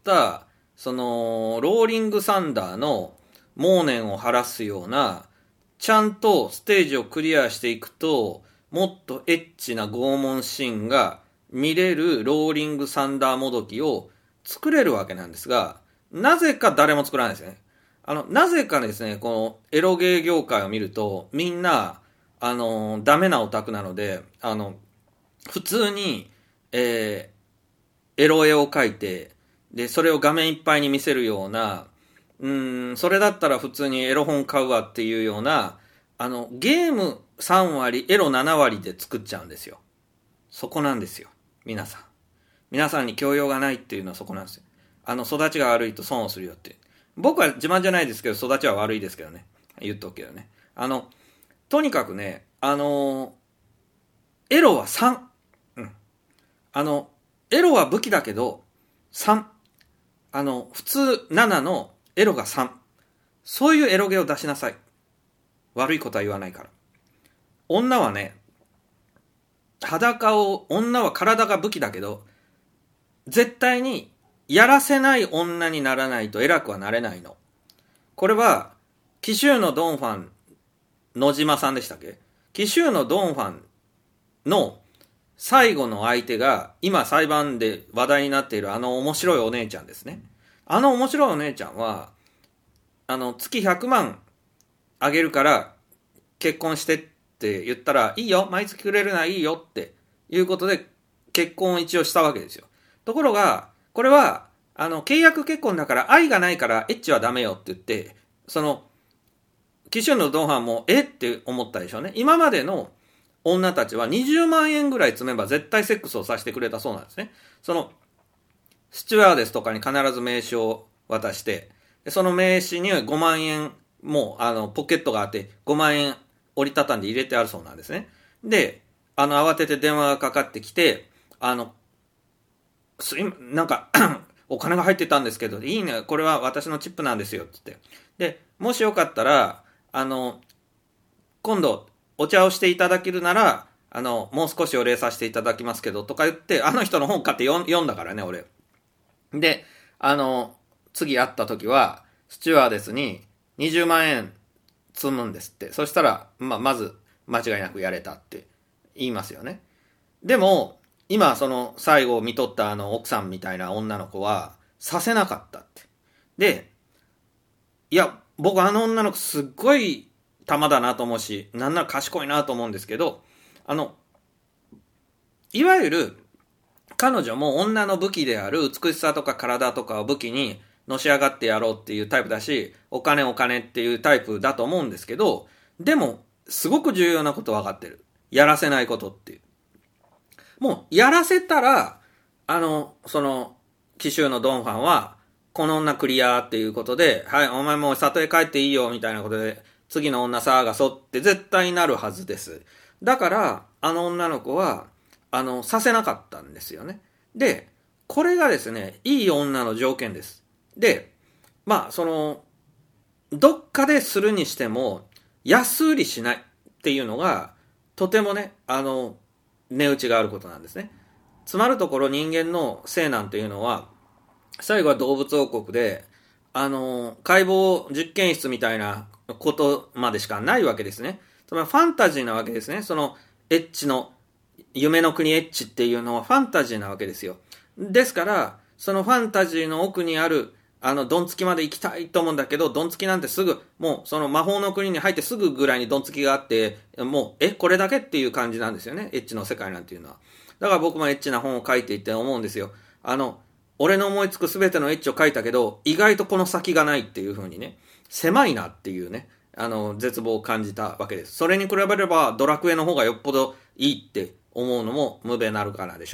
C: その、ローリングサンダーの妄念を晴らすような、ちゃんとステージをクリアしていくと、もっとエッチな拷問シーンが見れるローリングサンダーもどきを作れるわけなんですが、なぜか誰も作らないですね。あの、なぜかですね、このエロゲー業界を見ると、みんな、あの、ダメなオタクなので、あの、普通に、えー、エロ絵を描いて、で、それを画面いっぱいに見せるような、うーん、それだったら普通にエロ本買うわっていうような、あの、ゲームさん割、エロなな割で作っちゃうんですよ。そこなんですよ。皆さん。皆さんに教養がないっていうのはそこなんですよ。あの、育ちが悪いと損をするよって。僕は自慢じゃないですけど、育ちは悪いですけどね。言っとくけどね。あの、とにかくね、あの、エロはさん。うん。あの、エロは武器だけど、さん。あの、普通ななのエロがさん。そういうエロゲを出しなさい。悪いことは言わないから。女はね、裸を、女は体が武器だけど、絶対にやらせない女にならないと偉くはなれないの。これは、紀州のドンファン、野島さんでしたっけ？紀州のドンファンの最後の相手が、今裁判で話題になっているあの面白いお姉ちゃんですね。あの面白いお姉ちゃんは、あの、月ひゃくまんあげるから結婚してって言ったら、いいよ、毎月くれるならいいよっていうことで結婚を一応したわけですよ。ところが、これは、あの、契約結婚だから愛がないからエッチはダメよって言って、その、紀州のドンファンもえって思ったでしょうね。今までの女たちはにじゅうまんえんぐらい積めば絶対セックスをさせてくれたそうなんですね。その、スチュワーデスとかに必ず名刺を渡して、その名刺にごまんえん、もう、あの、ポケットがあって、ごまんえん折りたたんで入れてあるそうなんですね。で、あの、慌てて電話がかかってきて、あの、すいなんか、お金が入ってたんですけど、いいね、これは私のチップなんですよ、つって。で、もしよかったら、あの、今度、お茶をしていただけるなら、あの、もう少しお礼させていただきますけど、とか言って、あの人の本買って読んだからね、俺。で、あの、次会った時は、スチュワーデスににじゅうまんえん積むんですって。そしたら、まあ、まず、間違いなくやれたって言いますよね。でも、今、その、最後を見とったあの、奥さんみたいな女の子は、させなかったって。で、いや、僕あの女の子すっごい玉だなと思うし、なんなら賢いなと思うんですけど、あの、いわゆる、彼女も女の武器である美しさとか体とかを武器にのし上がってやろうっていうタイプだし、お金お金っていうタイプだと思うんですけど、でも、すごく重要なこと分かってる。やらせないことっていう。もう、やらせたら、あの、その、紀州のドンファンは、この女クリアっていうことで、はい、お前もう里へ帰っていいよみたいなことで、次の女さがそって絶対になるはずです。だから、あの女の子は、あの、させなかったんですよね。で、これがですね、いい女の条件です。で、まあ、その、どっかでするにしても、安売りしないっていうのが、とてもね、あの、値打ちがあることなんですね。つまるところ人間の性なんていうのは、最後は動物王国で、あの、解剖実験室みたいなことまでしかないわけですね。つまりファンタジーなわけですね。その、エッチの、夢の国エッチっていうのはファンタジーなわけですよ。ですから、そのファンタジーの奥にある、あの、ドンつきまで行きたいと思うんだけど、ドンつきなんてすぐ、もうその魔法の国に入ってすぐぐらいにドンつきがあって、もう、え、これだけっていう感じなんですよね。エッチの世界なんていうのは。だから僕もエッチな本を書いていて思うんですよ。あの、俺の思いつくすべてのエッチを書いたけど、意外とこの先がないっていう風にね、狭いなっていうね、あの、絶望を感じたわけです。それに比べれば、ドラクエの方がよっぽどいいって思うのも無べなるからでしょ。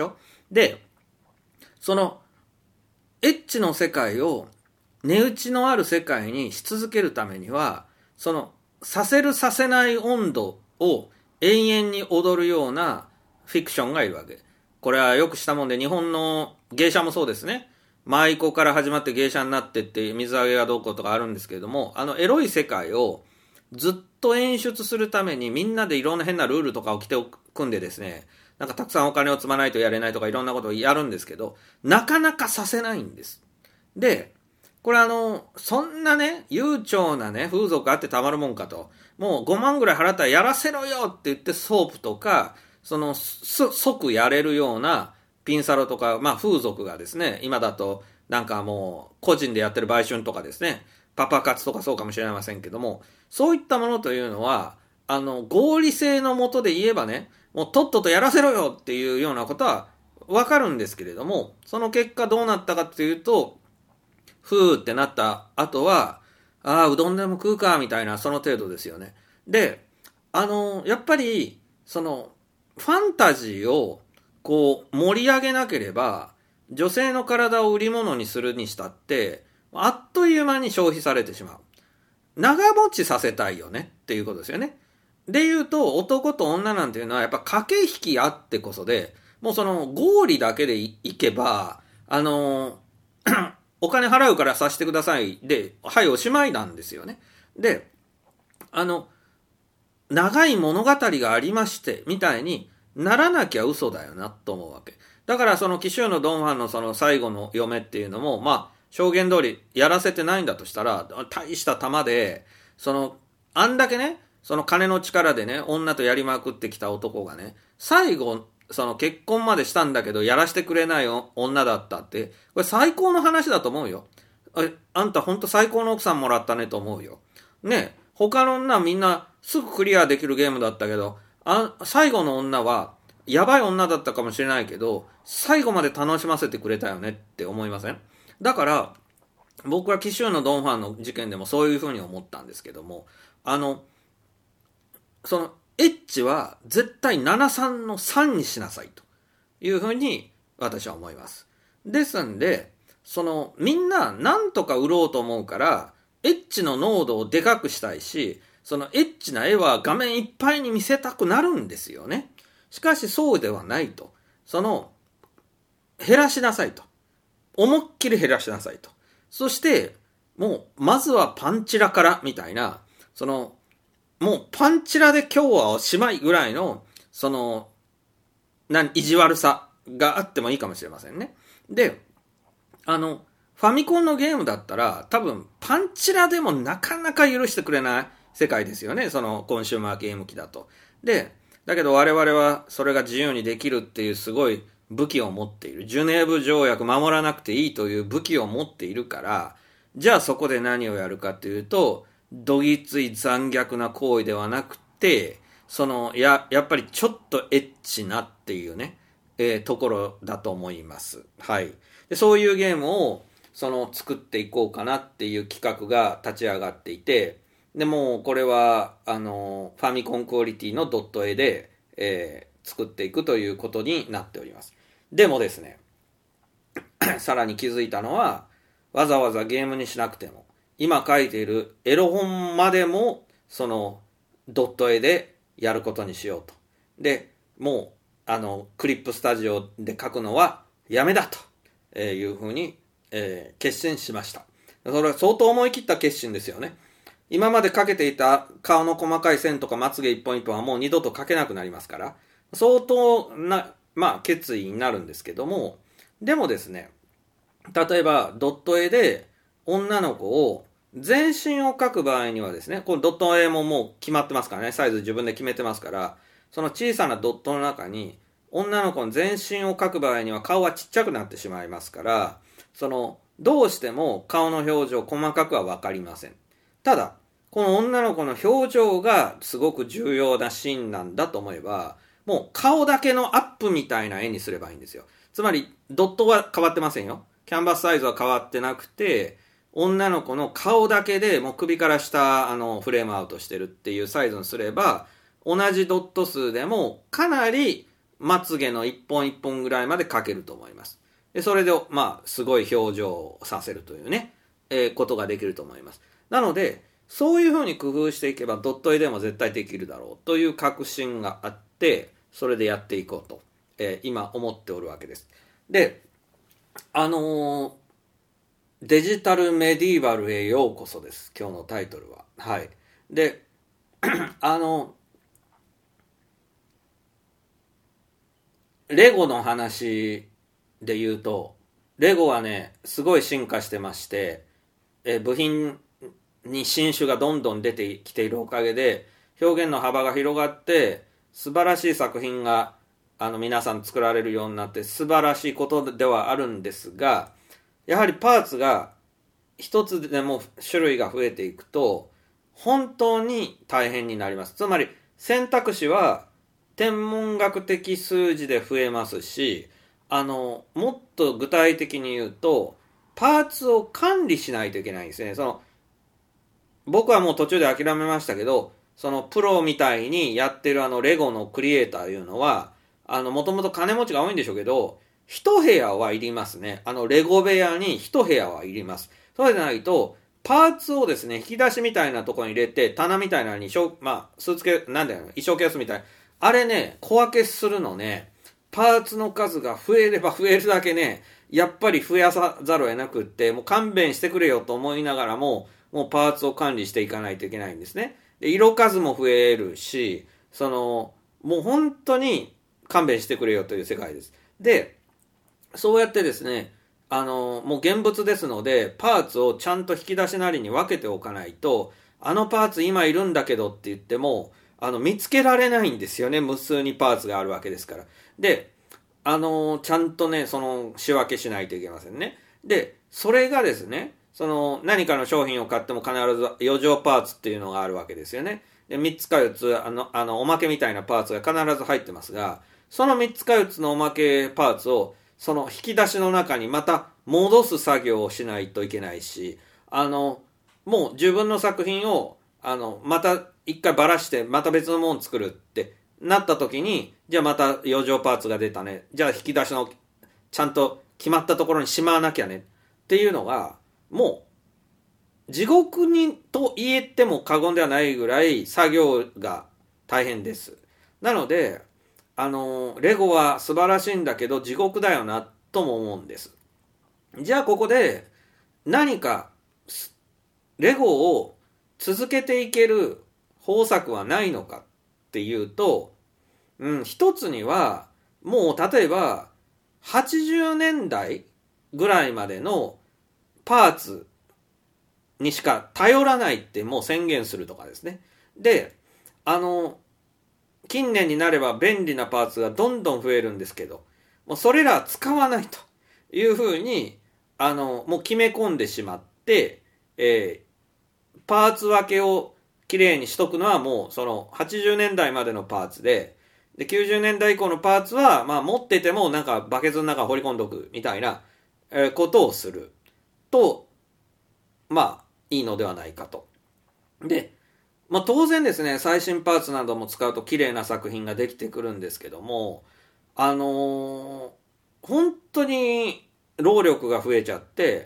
C: で、そのエッチの世界を値打ちのある世界にし続けるためには、そのさせるさせない温度を永遠に踊るようなフィクションがいるわけ。これはよくしたもんで、日本の芸者もそうですね。舞妓から始まって芸者になってって水揚げがどうこうとかあるんですけれども、あのエロい世界をずっと演出するためにみんなでいろんな変なルールとかを着ておくんでですね、なんかたくさんお金を積まないとやれないとかいろんなことをやるんですけど、なかなかさせないんです。で、これあの、そんなね、悠長なね、風俗あってたまるもんかと。もうごまんぐらい払ったらやらせろよって言ってソープとか、その、即やれるようなピンサロとか、まあ風俗がですね、今だとなんかもう個人でやってる売春とかですね、パパ活とかそうかもしれませんけども、そういったものというのは、あの、合理性のもとで言えばね、もうとっととやらせろよっていうようなことはわかるんですけれども、その結果どうなったかというと、ふーってなった後は、ああ、うどんでも食うか、みたいな、その程度ですよね。で、あの、やっぱり、その、ファンタジーを、こう、盛り上げなければ、女性の体を売り物にするにしたって、あっという間に消費されてしまう。長持ちさせたいよねっていうことですよね。で言うと、男と女なんていうのは、やっぱ駆け引きあってこそで、もうその、合理だけで い, いけば、あの、お金払うからさせてください。で、はい、おしまいなんですよね。で、あの、長い物語がありまして、みたいにならなきゃ嘘だよな、と思うわけ。だから、その、紀州のドンファンのその最後の嫁っていうのも、まあ、証言通りやらせてないんだとしたら、大した玉で、その、あんだけね、その金の力でね、女とやりまくってきた男がね、最後、その結婚までしたんだけど、やらしてくれない女だったって、これ最高の話だと思うよ。あ, あんたほんと最高の奥さんもらったねと思うよ。ね、他の女みんなすぐクリアできるゲームだったけど、あ最後の女は、やばい女だったかもしれないけど、最後まで楽しませてくれたよねって思いません？だから、僕は紀州のドンファンの事件でもそういうふうに思ったんですけども、あの、その、エッチは絶対ななさんのさんにしなさいというふうに私は思います。ですんで、その、みんな何とか売ろうと思うから、エッチの濃度をでかくしたいし、そのエッチな絵は画面いっぱいに見せたくなるんですよね。しかしそうではないと。その、減らしなさいと。思いっきり減らしなさいと。そして、もう、まずはパンチラからみたいな、その、もうパンチラで今日はおしまいぐらいの、その、何、意地悪さがあってもいいかもしれませんね。で、あの、ファミコンのゲームだったら、多分、パンチラでもなかなか許してくれない世界ですよね。その、コンシューマーゲーム機だと。で、だけど我々はそれが自由にできるっていうすごい武器を持っている。ジュネーブ条約守らなくていいという武器を持っているから、じゃあそこで何をやるかっていうと、どぎつい残虐な行為ではなくて、その、や、やっぱりちょっとエッチなっていうね、えー、ところだと思います。はい。で、そういうゲームを、その、作っていこうかなっていう企画が立ち上がっていて、で、もうこれは、あの、ファミコンクオリティのドット絵で、えー、作っていくということになっております。でもですね、さらに気づいたのは、わざわざゲームにしなくても、今書いているエロ本までも、その、ドット絵でやることにしようと。で、もう、あの、クリップスタジオで書くのはやめだというふうに、えー、決心しました。それは相当思い切った決心ですよね。今までかけていた顔の細かい線とかまつげ一本一本はもう二度と描けなくなりますから、相当な、まあ、決意になるんですけども、でもですね、例えばドット絵で女の子を全身を描く場合にはですね、このドット絵ももう決まってますからね、サイズ自分で決めてますから、その小さなドットの中に女の子の全身を描く場合には顔はちっちゃくなってしまいますから、そのどうしても顔の表情細かくは分かりません。ただこの女の子の表情がすごく重要なシーンなんだと思えば、もう顔だけのアップみたいな絵にすればいいんですよ。つまりドットは変わってませんよ。キャンバスサイズは変わってなくて、女の子の顔だけでもう首から下あのフレームアウトしてるっていうサイズにすれば、同じドット数でもかなりまつげの一本一本ぐらいまで描けると思います。でそれでまあすごい表情をさせるというね、えー、ことができると思います。なのでそういうふうに工夫していけばドット絵でも絶対できるだろうという確信があって、それでやっていこうと、えー、今思っておるわけです。であのー、デジタルメディーバルへようこそです、今日のタイトルは。はい。であのレゴの話で言うと、レゴはねすごい進化してまして、え部品に新種がどんどん出てきているおかげで表現の幅が広がって素晴らしい作品があの皆さん作られるようになって素晴らしいことではあるんですが、やはりパーツが一つでも種類が増えていくと本当に大変になります。つまり選択肢は天文学的数字で増えますし、あのもっと具体的に言うとパーツを管理しないといけないんですね。その僕はもう途中で諦めましたけど、そのプロみたいにやってるあのレゴのクリエイターいうのはあのもともと金持ちが多いんでしょうけど、一部屋はいりますね。あのレゴ部屋に一部屋はいります。そうじゃないとパーツをですね引き出しみたいなところに入れて棚みたいなのにまあスーツケースなんだよ衣装ケースみたいなあれね小分けするのね、パーツの数が増えれば増えるだけねやっぱり増やさざるを得なくって、もう勘弁してくれよと思いながらももうパーツを管理していかないといけないんですね。で色数も増えるし、そのもう本当に勘弁してくれよという世界です。でそうやってですね、あのもう現物ですのでパーツをちゃんと引き出しなりに分けておかないと、あのパーツ今いるんだけどって言ってもあの見つけられないんですよね。無数にパーツがあるわけですから。であのちゃんとねその仕分けしないといけませんね。でそれがですね、その何かの商品を買っても必ず余剰パーツっていうのがあるわけですよね。でみっつかよっつあのあのおまけみたいなパーツが必ず入ってますが、そのみっつかよっつのおまけパーツをその引き出しの中にまた戻す作業をしないといけないし、あのもう自分の作品をあのまた一回ばらしてまた別のものを作るってなった時に、じゃあまた余剰パーツが出たね、じゃあ引き出しのちゃんと決まったところにしまわなきゃねっていうのがもう地獄にと言えても過言ではないぐらい作業が大変です。なのであのレゴは素晴らしいんだけど地獄だよなとも思うんです。じゃあここで何かレゴを続けていける方策はないのかっていうと、うん、一つにはもう例えばはちじゅうねんだいぐらいまでのパーツにしか頼らないってもう宣言するとかですね。であの近年になれば便利なパーツがどんどん増えるんですけど、もうそれら使わないというふうにあのもう決め込んでしまって、えー、パーツ分けをきれいにしとくのはもうそのはちじゅうねんだいまでのパーツで、できゅうじゅうねんだい以降のパーツはまあ持っててもなんかバケツの中放り込んどくみたいなことをするとまあいいのではないかと。でまあ、当然ですね最新パーツなども使うと綺麗な作品ができてくるんですけども、あのー、本当に労力が増えちゃって、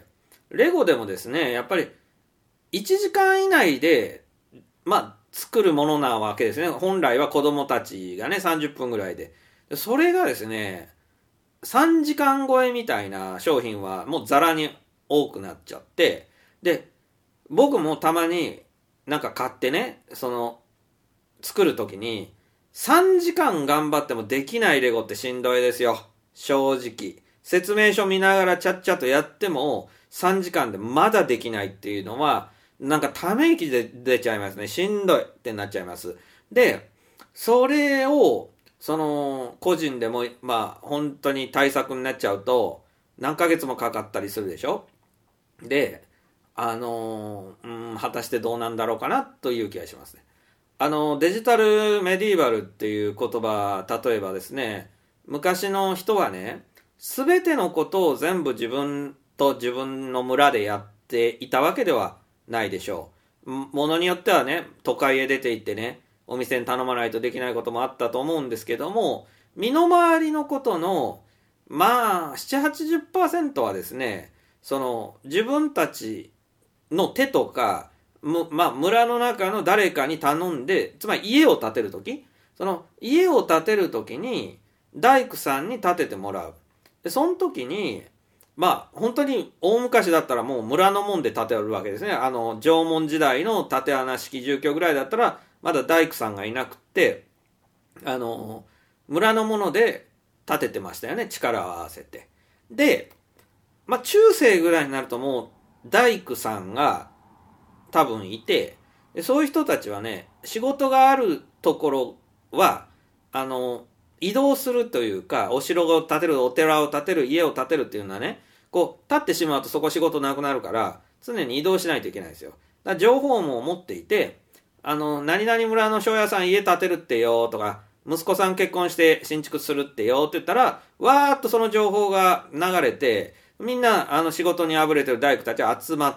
C: レゴでもですねやっぱりいちじかん以内でまあ作るものなわけですね。本来は子供たちがねさんじゅっぷんぐらいで、それがですねさんじかん超えみたいな商品はもうザラに多くなっちゃって、で僕もたまになんか買ってね、その作るときにさんじかん頑張ってもできないレゴってしんどいですよ。正直説明書見ながらちゃっちゃとやってもさんじかんでまだできないっていうのはなんかため息で出ちゃいますね。しんどいってなっちゃいます。でそれをその個人でもまあ本当に対策になっちゃうと何ヶ月もかかったりするでしょ。であのうん果たしてどうなんだろうかなという気がしますね。あのデジタルメディーバルっていう言葉、例えばですね昔の人はね全てのことを全部自分と自分の村でやっていたわけではないでしょう。ものによってはね都会へ出て行ってねお店に頼まないとできないこともあったと思うんですけども、 身の回りのことのまあなな、はちじゅっパーセントはですね、その自分たちの手とか、むまあ、村の中の誰かに頼んで、つまり家を建てるとき、その家を建てるときに大工さんに建ててもらう。でその時にまあ本当に大昔だったらもう村の門で建てるわけですね。あの縄文時代の竪穴式住居ぐらいだったらまだ大工さんがいなくってあの村のもので建ててましたよね、力を合わせて。で、まあ中世ぐらいになるともう大工さんが多分いて、でそういう人たちはね、仕事があるところはあの移動するというか、お城を建てる、お寺を建てる、家を建てるっていうのはね、こう建ってしまうとそこ仕事なくなるから常に移動しないといけないんですよ。だから情報網を持っていて、あの何々村の庄屋さん家建てるってよとか、息子さん結婚して新築するってよって言ったら、わーっとその情報が流れて、みんなあの仕事にあぶれてる大工たちは集まって、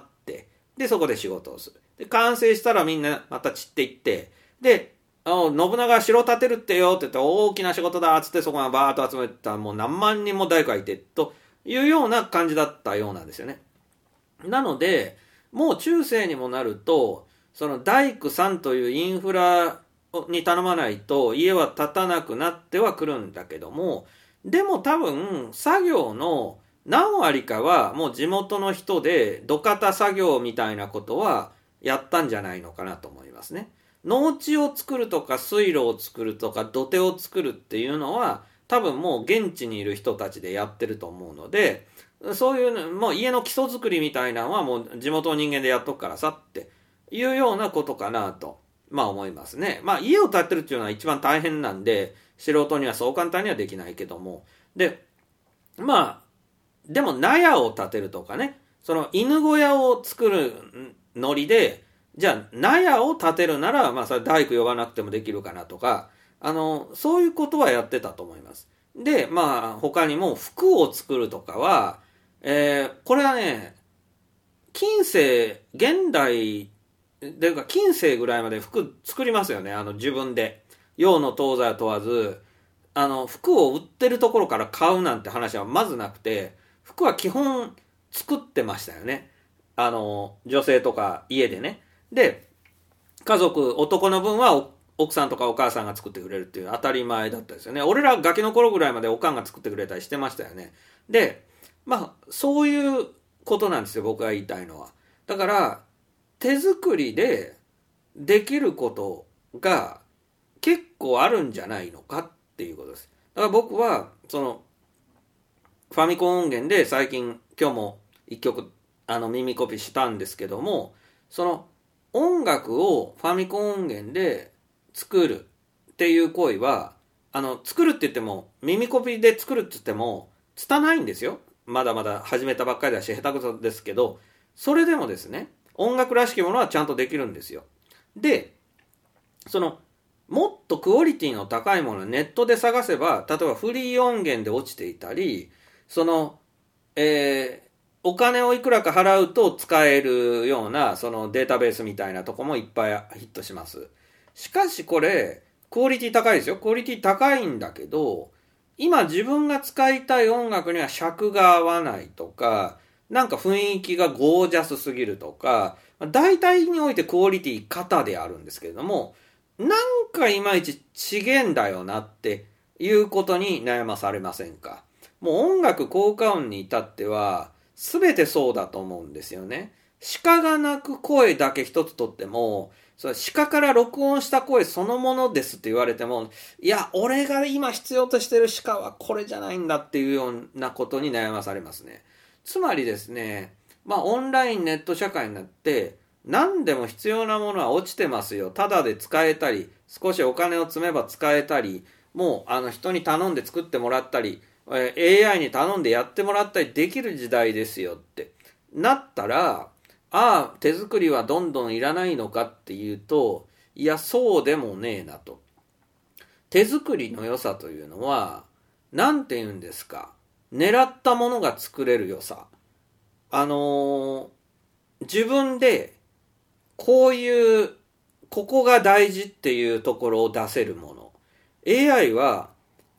C: でそこで仕事をする。で完成したらみんなまた散っていって、で信長は城建てるってよって言って大きな仕事だっつって、そこがバーッと集めたらもう何万人も大工がいてというような感じだったようなんですよね。なのでもう中世にもなると、その大工さんというインフラに頼まないと家は建たなくなってはくるんだけども、でも多分作業の何割かはもう地元の人で土方作業みたいなことはやったんじゃないのかなと思いますね。農地を作るとか水路を作るとか土手を作るっていうのは多分もう現地にいる人たちでやってると思うので、そういうもう家の基礎作りみたいなのはもう地元の人間でやっとくからさっていうようなことかなとまあ思いますね。まあ家を建てるっていうのは一番大変なんで素人にはそう簡単にはできないけども、でまあでも納屋を建てるとかね、その犬小屋を作るノリで、じゃあ納屋を建てるならまあそれ大工呼ばなくてもできるかなとか、あのそういうことはやってたと思います。でまあ他にも服を作るとかは、えー、これはね近世現代でか近世ぐらいまで服作りますよね。あの自分で洋の東西を問わず、あの服を売ってるところから買うなんて話はまずなくて、服は基本作ってましたよね。あの女性とか家でね。で家族男の分は奥さんとかお母さんが作ってくれるっていう当たり前だったですよね。俺らガキの頃ぐらいまでおかんが作ってくれたりしてましたよね。でまあそういうことなんですよ、僕が言いたいのは。だから手作りでできることが結構あるんじゃないのかっていうことです。だから僕はそのファミコン音源で最近今日も一曲あの耳コピしたんですけども、その音楽をファミコン音源で作るっていう行為は、あの作るって言っても耳コピで作るって言っても拙いんですよ。まだまだ始めたばっかりだし下手くそですけど、それでもですね音楽らしきものはちゃんとできるんですよ。でそのもっとクオリティの高いものをネットで探せば、例えばフリー音源で落ちていたり、その、えー、お金をいくらか払うと使えるようなそのデータベースみたいなとこもいっぱいヒットします。しかしこれクオリティ高いですよ。クオリティ高いんだけど、今自分が使いたい音楽には尺が合わないとか、なんか雰囲気がゴージャスすぎるとか、大体においてクオリティ型であるんですけれども、なんかいまいちちげんだよなっていうことに悩まされませんか。もう音楽効果音に至っては全てそうだと思うんですよね。鹿が鳴く声だけ一つとっても、それ鹿から録音した声そのものですって言われても、いや俺が今必要としてる鹿はこれじゃないんだっていうようなことに悩まされますね。つまりですね、まあオンラインネット社会になって何でも必要なものは落ちてますよ。ただで使えたり、少しお金を積めば使えたり、もうあの人に頼んで作ってもらったり、えー、エーアイ に頼んでやってもらったりできる時代ですよってなったら、ああ手作りはどんどんいらないのかっていうと、いやそうでもねえなと。手作りの良さというのはなんて言うんですか、狙ったものが作れる良さ。あのー、自分でこういうここが大事っていうところを出せるもの。 エーアイ は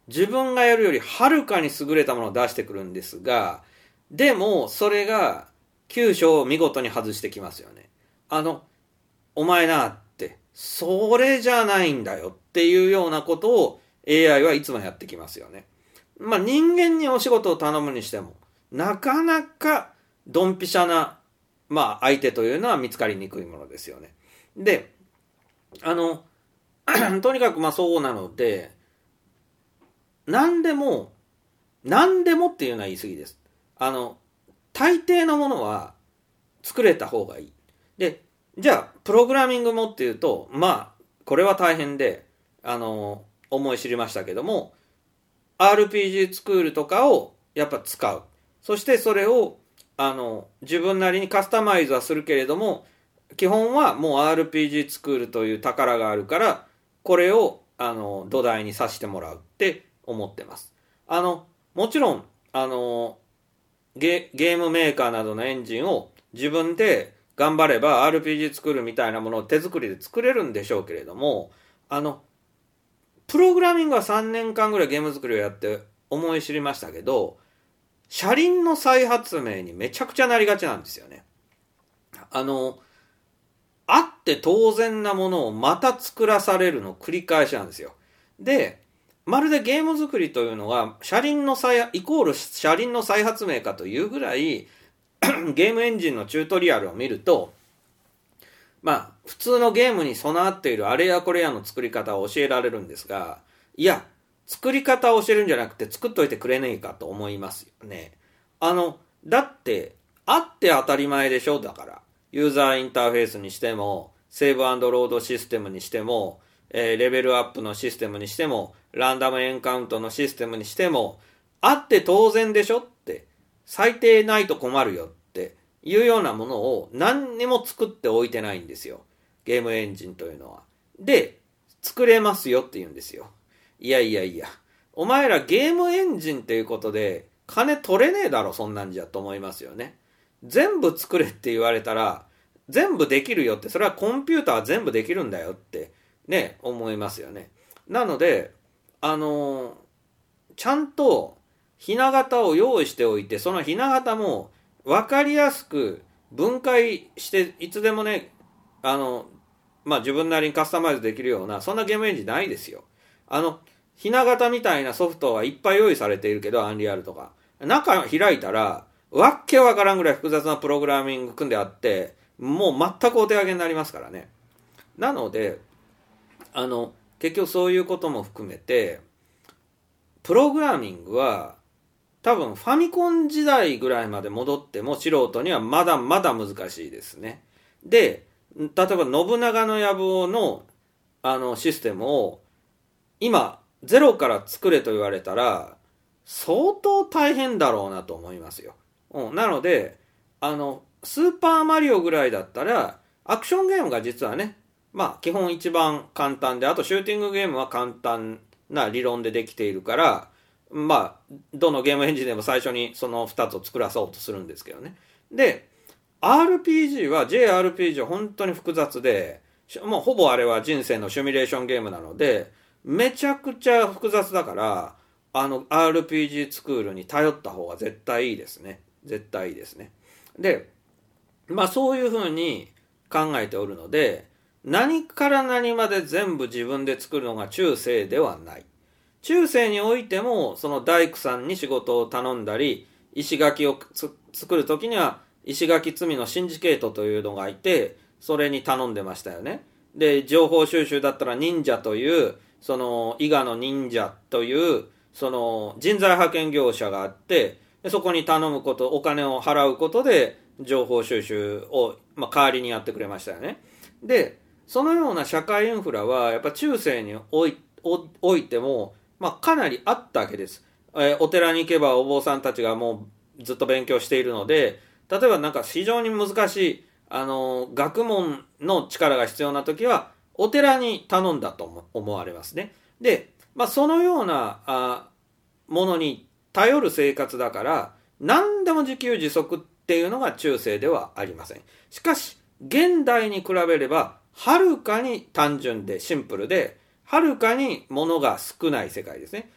C: 自分がやるよりはるかに優れたものを出してくるんですが、でもそれがきゅう章を見事に外してきますよね。あのお前なってそれじゃないんだよっていうようなことを エーアイ はいつもやってきますよね。まあ人間にお仕事を頼むにしてもなかなかドンピシャな、まあ、相手というのは見つかりにくいものですよね。で、あのとにかくまあそうなので、何でも何でもっていうのは言い過ぎです。あの大抵のものは作れた方がいい。で、じゃあプログラミングもっていうと、まあこれは大変で、あの思い知りましたけども、 アールピージー スクールとかをやっぱ使う。そしてそれをあの自分なりにカスタマイズはするけれども、基本はもう アールピージー スクールという宝があるから、これをあの土台にさせてもらうって思ってます。あのもちろんあの ゲ, ゲームメーカーなどのエンジンを自分で頑張れば アールピージー スクールみたいなものを手作りで作れるんでしょうけれども、あのプログラミングはさんねんかんぐらいゲーム作りをやって思い知りましたけど、車輪の再発明にめちゃくちゃなりがちなんですよね。あのあって当然なものをまた作らされるの繰り返しなんですよ。で、まるでゲーム作りというのが車輪の再イコール車輪の再発明かというぐらいゲームエンジンのチュートリアルを見ると、まあ普通のゲームに備わっているあれやこれやの作り方を教えられるんですが、いや作り方を教えるんじゃなくて作っといてくれねえかと思いますよね。あのだってあって当たり前でしょ。だからユーザーインターフェースにしてもセーブ&ロードシステムにしても、えー、レベルアップのシステムにしてもランダムエンカウントのシステムにしてもあって当然でしょって、最低ないと困るよっていうようなものを何にも作っておいてないんですよ、ゲームエンジンというのは。で作れますよって言うんですよ。いやいやいや、お前らゲームエンジンっていうことで金取れねえだろそんなんじゃと思いますよね。全部作れって言われたら全部できるよって、それはコンピューターは全部できるんだよってね思いますよね。なのであのー、ちゃんとひな形を用意しておいて、そのひな形も分かりやすく分解していつでもね、あのまあ自分なりにカスタマイズできるようなそんなゲームエンジンないですよ。あのひな形みたいなソフトはいっぱい用意されているけど、アンリアルとか中開いたらわっけわからんぐらい複雑なプログラミング組んであって、もう全くお手上げになりますからね。なのであの結局そういうことも含めてプログラミングは多分ファミコン時代ぐらいまで戻っても素人にはまだまだ難しいですね。で例えば信長の野望のあのシステムを今ゼロから作れと言われたら相当大変だろうなと思いますよ。うん、なのであのスーパーマリオぐらいだったらアクションゲームが実はね、まあ基本一番簡単で、あとシューティングゲームは簡単な理論でできているから、まあどのゲームエンジンでも最初にそのふたつを作らそうとするんですけどね。で アールピージー は ジェイアールピージー は本当に複雑で、もうほぼあれは人生のシミュレーションゲームなのでめちゃくちゃ複雑だから、あの アールピージー スクールに頼った方が絶対いいですね。絶対いいですね。でまあそういうふうに考えておるので、何から何まで全部自分で作るのが中世ではない。中世においてもその大工さんに仕事を頼んだり、石垣を作るときには石垣積みのシンジケートというのがいて、それに頼んでましたよね。で情報収集だったら忍者というその伊賀の忍者というその人材派遣業者があって、でそこに頼むこと、お金を払うことで情報収集を、まあ、代わりにやってくれましたよね。でそのような社会インフラはやっぱ中世におい、お、おいても、まあ、かなりあったわけです。えー、お寺に行けばお坊さんたちがもうずっと勉強しているので、例えばなんか非常に難しいあの学問の力が必要な時はお寺に頼んだと思われますね。で、まあ、そのようなあものに頼る生活だから何でも自給自足っていうのが中世ではありません。しかし現代に比べればはるかに単純でシンプルで、はるかにものが少ない世界ですね。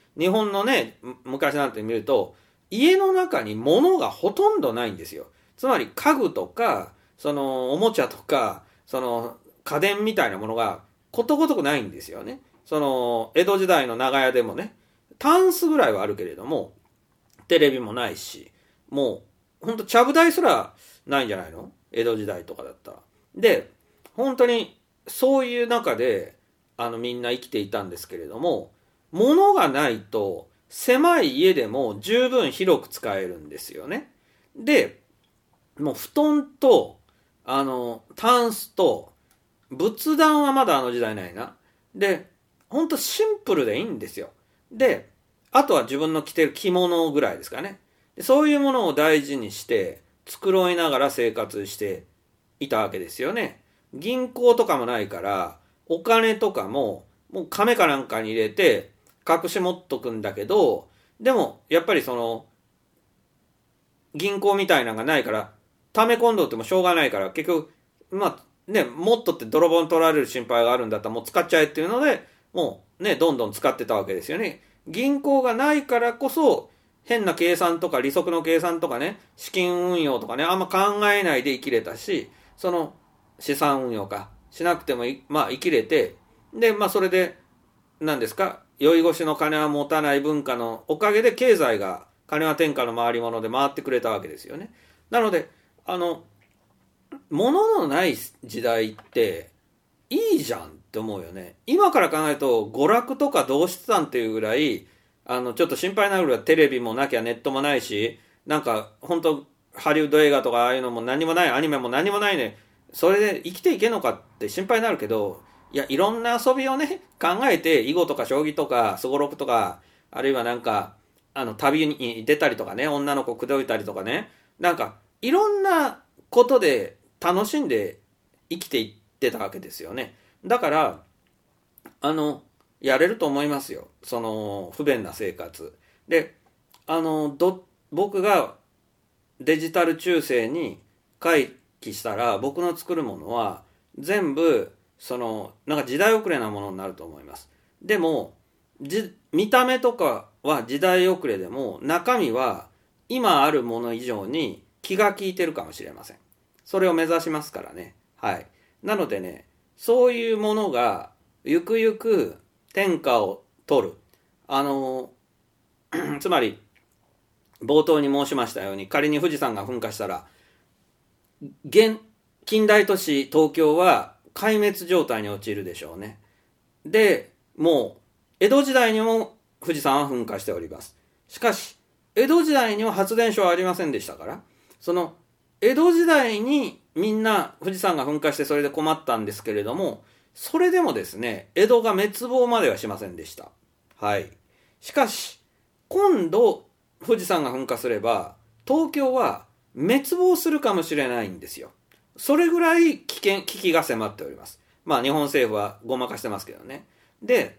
C: 日本のね、昔なんて見ると、家の中に物がほとんどないんですよ。つまり家具とか、そのおもちゃとか、その家電みたいなものがことごとくないんですよね。その江戸時代の長屋でもね、タンスぐらいはあるけれども、テレビもないし、もうほんとちゃぶ台すらないんじゃないの？江戸時代とかだったら。で、本当にそういう中であのみんな生きていたんですけれども、物がないと狭い家でも十分広く使えるんですよね。で、もう布団とあのタンスと仏壇はまだあの時代ないな。で、ほんとシンプルでいいんですよ。で、あとは自分の着てる着物ぐらいですかね。でそういうものを大事にして繕いながら生活していたわけですよね。銀行とかもないからお金とかももう亀かなんかに入れて隠し持っとくんだけど、でもやっぱりその銀行みたいなのがないから溜め込んどってもしょうがないから、結局まあね、もっとって泥棒に取られる心配があるんだったらもう使っちゃえっていうので、もうねどんどん使ってたわけですよね。銀行がないからこそ変な計算とか利息の計算とかね、資金運用とかね、あんま考えないで生きれたし、その資産運用かしなくてもまあ生きれて、でまあそれで何ですか、酔い越しの金は持たない文化のおかげで経済が金は天下の回り物で回ってくれたわけですよね。なのであの物のない時代っていいじゃんって思うよね。今から考えると娯楽とか同質産っていうぐらいあのちょっと心配になるぐらい、テレビもなきゃネットもないし、なんか本当ハリウッド映画とかああいうのも何もない、アニメも何もないね、それで生きていけんのかって心配になるけど、いやいろんな遊びをね考えて、囲碁とか将棋とかすごろくとか、あるいはなんかあの旅に出たりとかね、女の子口説いたりとかね、なんかいろんなことで楽しんで生きていってたわけですよね。だからあのやれると思いますよ、その不便な生活で。あのど僕がデジタル中世に回帰したら、僕の作るものは全部そのなんか時代遅れなものになると思います。でもじ見た目とかは時代遅れでも、中身は今あるもの以上に気が利いてるかもしれません。それを目指しますからね。はい。なのでね、そういうものがゆくゆく天下を取る。あのつまり冒頭に申しましたように、仮に富士山が噴火したら、現近代都市東京は壊滅状態に陥るでしょうね。で、もう江戸時代にも富士山は噴火しております。しかし江戸時代には発電所はありませんでしたから、その江戸時代にみんな富士山が噴火してそれで困ったんですけれども、それでもですね、江戸が滅亡まではしませんでした。はい。しかし今度富士山が噴火すれば東京は滅亡するかもしれないんですよ。それぐらい危険危機が迫っております。まあ日本政府はごまかしてますけどね。で、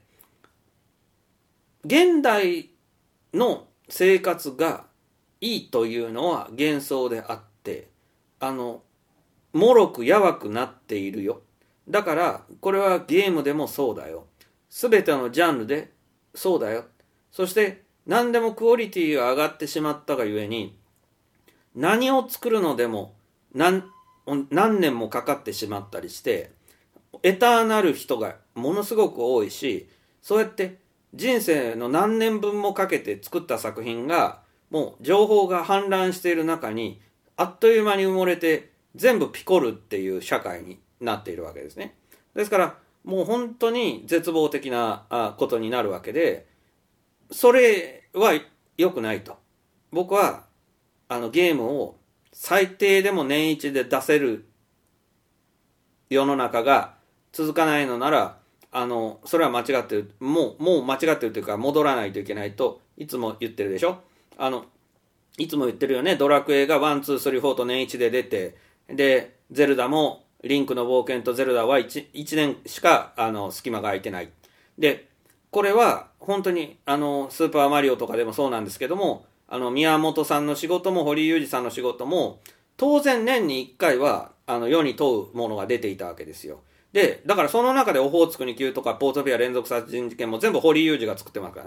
C: 現代の生活がいいというのは幻想であって、あの脆くやわくなっているよ。だからこれはゲームでもそうだよ。すべてのジャンルでそうだよ。そして何でもクオリティが上がってしまったがゆえに、何を作るのでも 何, 何年もかかってしまったりして、エターナル人がものすごく多いし、そうやって人生の何年分もかけて作った作品がもう情報が氾濫している中にあっという間に埋もれて全部ピコるっていう社会になっているわけですね。ですからもう本当に絶望的なことになるわけで、それは良くないと。僕はあのゲームを最低でも年一で出せる世の中が続かないのなら、あのそれは間違ってる、もうもう間違ってるというか戻らないといけないといつも言ってるでしょ。あのいつも言ってるよね。ドラクエがワンツースリーフォーと年一で出て、でゼルダもリンクの冒険とゼルダは 1, 1年しかあの隙間が空いてない。でこれは本当にあのスーパーマリオとかでもそうなんですけども、あの宮本さんの仕事も堀井雄二さんの仕事も当然年にいっかいはあの世に問うものが出ていたわけですよ。でだからその中でオホーツクにきゅうとかポートピア連続殺人事件も全部堀井雄二が作ってますからね。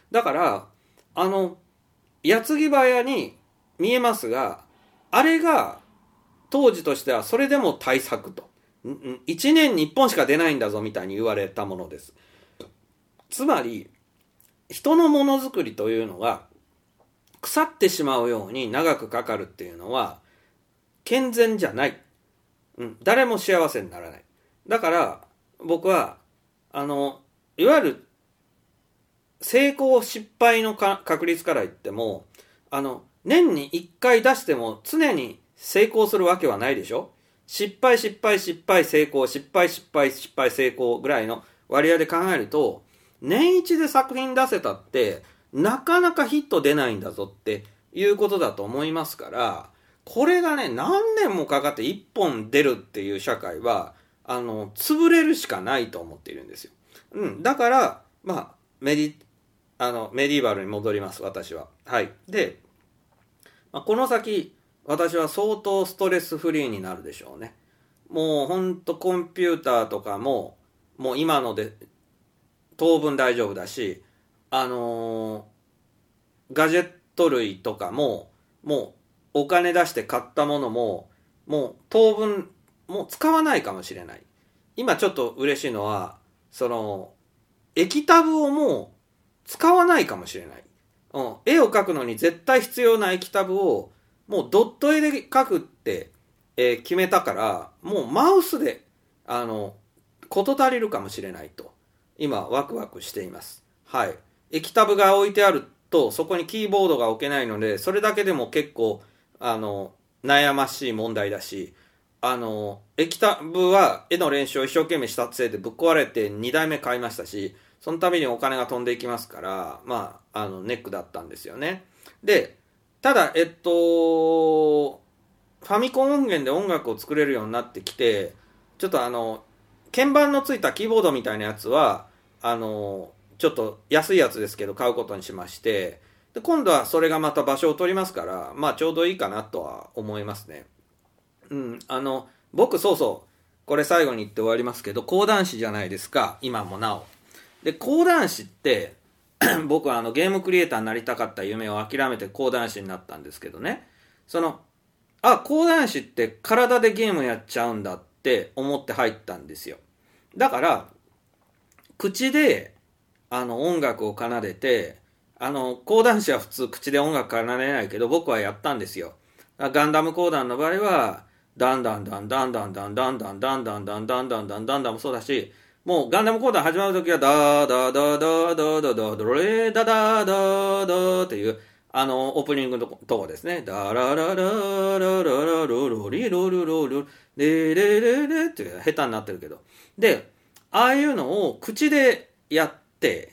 C: だからあの矢継ぎ早に見えますが、あれが当時としてはそれでも対策と、いちねんにいっぽんしか出ないんだぞみたいに言われたものです。つまり人のものづくりというのが腐ってしまうように長くかかるっていうのは健全じゃない、うん、誰も幸せにならない。だから僕はあのいわゆる成功失敗のか確率から言っても、あの年にいっかい出しても常に成功するわけはないでしょ。失敗失敗失敗成功失敗失敗失敗成功ぐらいの割合で考えると、年一で作品出せたってなかなかヒット出ないんだぞっていうことだと思いますから、これがね何年もかかっていっぽん出るっていう社会はあの潰れるしかないと思っているんですよ。うん、だからまあメディあのメディーバルに戻ります、私は。はい。で、まあ、この先私は相当ストレスフリーになるでしょうね。もうほんとコンピューターとかももう今ので当分大丈夫だし、あのー、ガジェット類とかももうお金出して買ったものももう当分もう使わないかもしれない。今ちょっと嬉しいのはその液タブをもう使わないかもしれない、うん、絵を描くのに絶対必要な液タブをもうドット絵で描くって、えー、決めたから、もうマウスであの事足りるかもしれないと今ワクワクしています。はい。液タブが置いてあるとそこにキーボードが置けないので、それだけでも結構あの悩ましい問題だし、あの液タブは絵の練習を一生懸命したせいでぶっ壊れてにだいめ買いましたし、その度にお金が飛んでいきますから、まああのネックだったんですよね。でただえっとファミコン音源で音楽を作れるようになってきて、ちょっとあの鍵盤のついたキーボードみたいなやつはあのちょっと安いやつですけど買うことにしまして、で今度はそれがまた場所を取りますから、まあちょうどいいかなとは思いますね。うん、あの僕そうそうこれ最後に言って終わりますけど、講談師じゃないですか今もなお。で講談師って僕はあのゲームクリエイターになりたかった夢を諦めて講談師になったんですけどね、そのあ講談師って体でゲームやっちゃうんだって思って入ったんですよ。だから口であの音楽を奏でて、あの講談師は普通口で音楽奏でないけど僕はやったんですよ。ガンダム講談の場合はダンダンダンダンダンダンダンダンダンダンダンダンダンダンダンダンもそうだし、もうガンダム講談始まるときはダーダーダーダーダーダーダードレーダダーダーダーっていうあのオープニングのとこですね。ダララララララロロリロロロロレレレレって下手になってるけど、でああいうのを口でやって、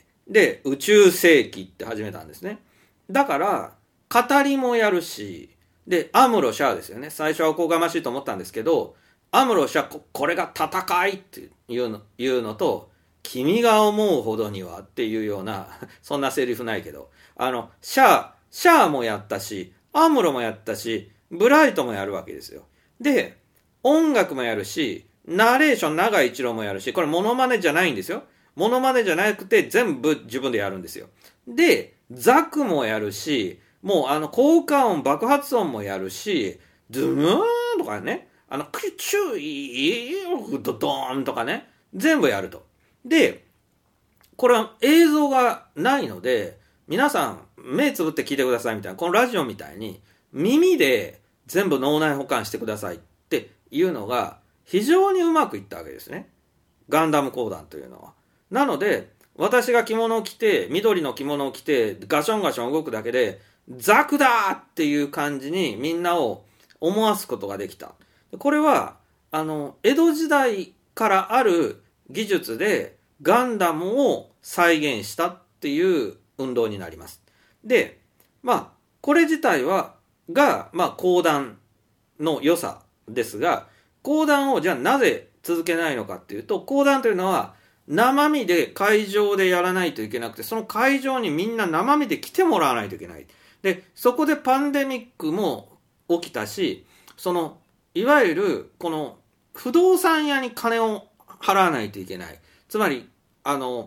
C: で宇宙世紀って始めたんですね。だから語りもやるし、でアムロシャアですよね。最初はおこがましいと思ったんですけど、アムロシャア こ, これが戦いっていうの, いうのと、君が思うほどにはっていうようなそんなセリフないけど、あのシャアシャアもやったし、アムロもやったし、ブライトもやるわけですよ。で音楽もやるし、ナレーション長井一郎もやるし、これモノマネじゃないんですよ。モノマネじゃなくて全部自分でやるんですよ。でザクもやるし、もうあの効果音爆発音もやるし、ドゥーンとかね、あのクチュイドドーンとかね、全部やると。でこれは映像がないので皆さん目つぶって聞いてくださいみたいな、このラジオみたいに耳で全部脳内保管してくださいっていうのが非常にうまくいったわけですね、ガンダム講談というのは。なので私が着物を着て、緑の着物を着てガションガション動くだけでザクだーっていう感じにみんなを思わすことができた。これはあの江戸時代からある技術でガンダムを再現したっていう運動になります。でまあこれ自体はがまあ講談の良さですが、講談をじゃあなぜ続けないのかっていうと、講談というのは生身で会場でやらないといけなくて、その会場にみんな生身で来てもらわないといけない。でそこでパンデミックも起きたし、そのいわゆるこの不動産屋に金を払わないといけない。つまりあの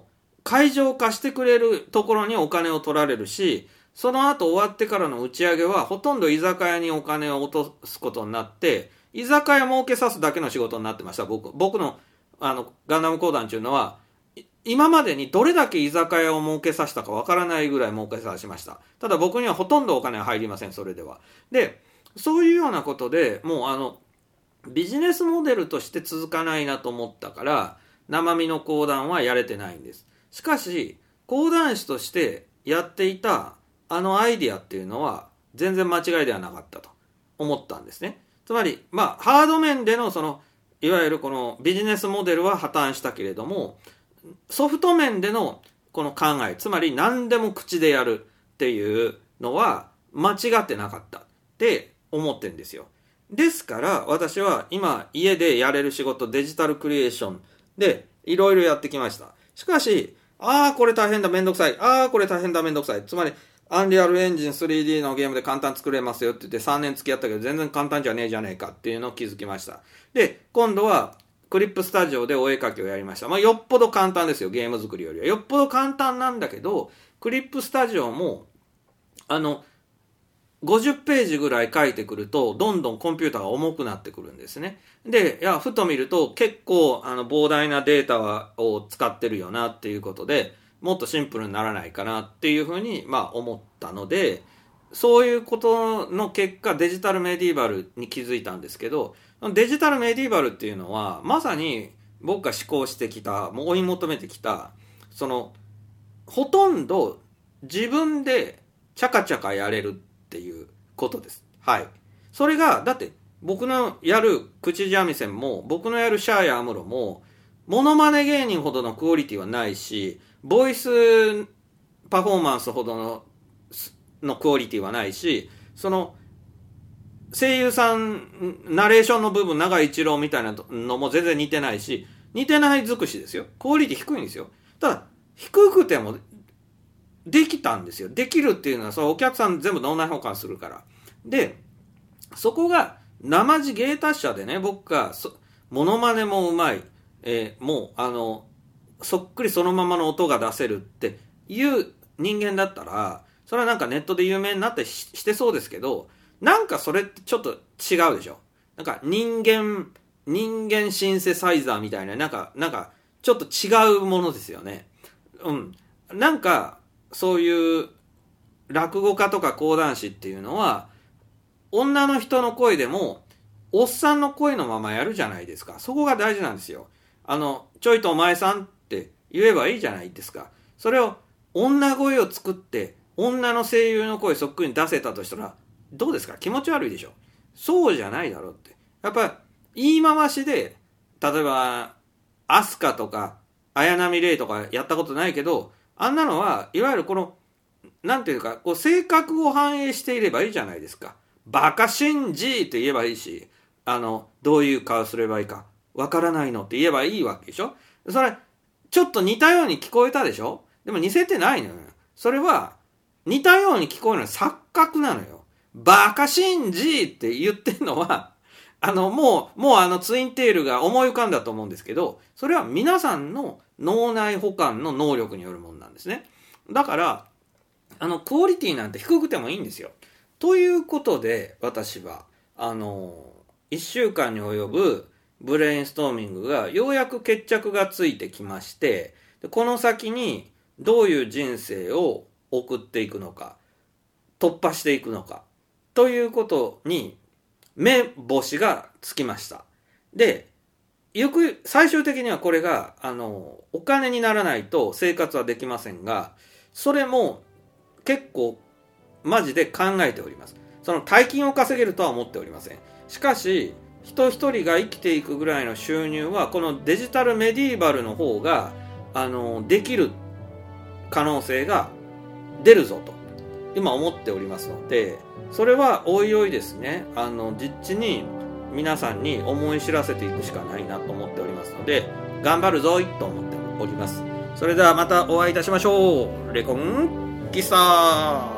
C: 会場を貸してくれるところにお金を取られるし、その後終わってからの打ち上げはほとんど居酒屋にお金を落とすことになって、居酒屋儲けさすだけの仕事になってました。僕僕のあのガンダム講談っていうのは今までにどれだけ居酒屋を儲けさせたかわからないぐらい儲けさせました。ただ僕にはほとんどお金は入りません。それでは。で、そういうようなことでもうあのビジネスモデルとして続かないなと思ったから生身の講談はやれてないんです。しかし講談師としてやっていたあのアイディアっていうのは全然間違いではなかったと思ったんですね。つまりまあハード面でのそのいわゆるこのビジネスモデルは破綻したけれども、ソフト面でのこの考え、つまり何でも口でやるっていうのは間違ってなかったって思ってるんですよ。ですから私は今家でやれる仕事、デジタルクリエーションでいろいろやってきました。しかし、ああこれ大変だめんどくさい、ああこれ大変だめんどくさい、つまりアンリアルエンジン スリーディー のゲームで簡単作れますよって言ってさんねん付き合ったけど全然簡単じゃねえじゃねえかっていうのを気づきました。で、今度はクリップスタジオでお絵描きをやりました。まあよっぽど簡単ですよ、ゲーム作りよりは。よっぽど簡単なんだけど、クリップスタジオもあのごじゅっページぐらい書いてくるとどんどんコンピューターが重くなってくるんですね。で、いやふと見ると結構あの膨大なデータを使ってるよなっていうことで、もっとシンプルにならないかなっていうふうにまあ思ったので、そういうことの結果デジタルメディーバルに気づいたんですけど、デジタルメディーバルっていうのはまさに僕が思考してきた、もう追い求めてきた、そのほとんど自分でチャカチャカやれるっていうことです。はい。それがだって僕のやる口三味線も僕のやるシャーやアムロもモノマネ芸人ほどのクオリティはないし、ボイスパフォーマンスほどののクオリティはないし、その声優さんナレーションの部分長井一郎みたいなのも全然似てないし、似てない尽くしですよ。クオリティ低いんですよ。ただ低くてもできたんですよ。できるっていうのはそのお客さん全部脳内保管するから。で、そこが生地芸達者でね、僕がモノマネもうまい、えー、もうあのそっくりそのままの音が出せるっていう人間だったら、それはなんかネットで有名になって し, してそうですけど、なんかそれってちょっと違うでしょ。なんか人間人間シンセサイザーみたいな、なんかなんかちょっと違うものですよね。うん。なんかそういう落語家とか講談師っていうのは女の人の声でもおっさんの声のままやるじゃないですか。そこが大事なんですよ。あのちょいとお前さんって言えばいいじゃないですか。それを女声を作って女の声優の声そっくりに出せたとしたらどうですか？気持ち悪いでしょ。そうじゃないだろうって。やっぱり言い回しで、例えばアスカとか綾波レイとかやったことないけど、あんなのはいわゆるこのなんていうかこう性格を反映していればいいじゃないですか。バカシンジーって言えばいいし、あのどういう顔すればいいかわからないのって言えばいいわけでしょ。それちょっと似たように聞こえたでしょ。でも似せてないのよ。それは似たように聞こえるのは錯覚なのよ。バカシンジーって言ってるのはあのもうもうあのツインテールが思い浮かんだと思うんですけど、それは皆さんの脳内保管の能力によるものなんですね。だからあのクオリティなんて低くてもいいんですよ。ということで私はあのいっしゅうかんに及ぶブレインストーミングがようやく決着がついてきまして、この先にどういう人生を送っていくのか、突破していくのかということに目星がつきました。で、よく最終的にはこれがあのお金にならないと生活はできませんが、それも結構マジで考えております。その大金を稼げるとは思っておりません。しかし人一人が生きていくぐらいの収入はこのデジタルメディーバルの方があのできる可能性が出るぞと今思っておりますので、それはおいおいですね、あの実地に皆さんに思い知らせていくしかないなと思っておりますので、頑張るぞいと思っております。それではまたお会いいたしましょう。レコンキスター。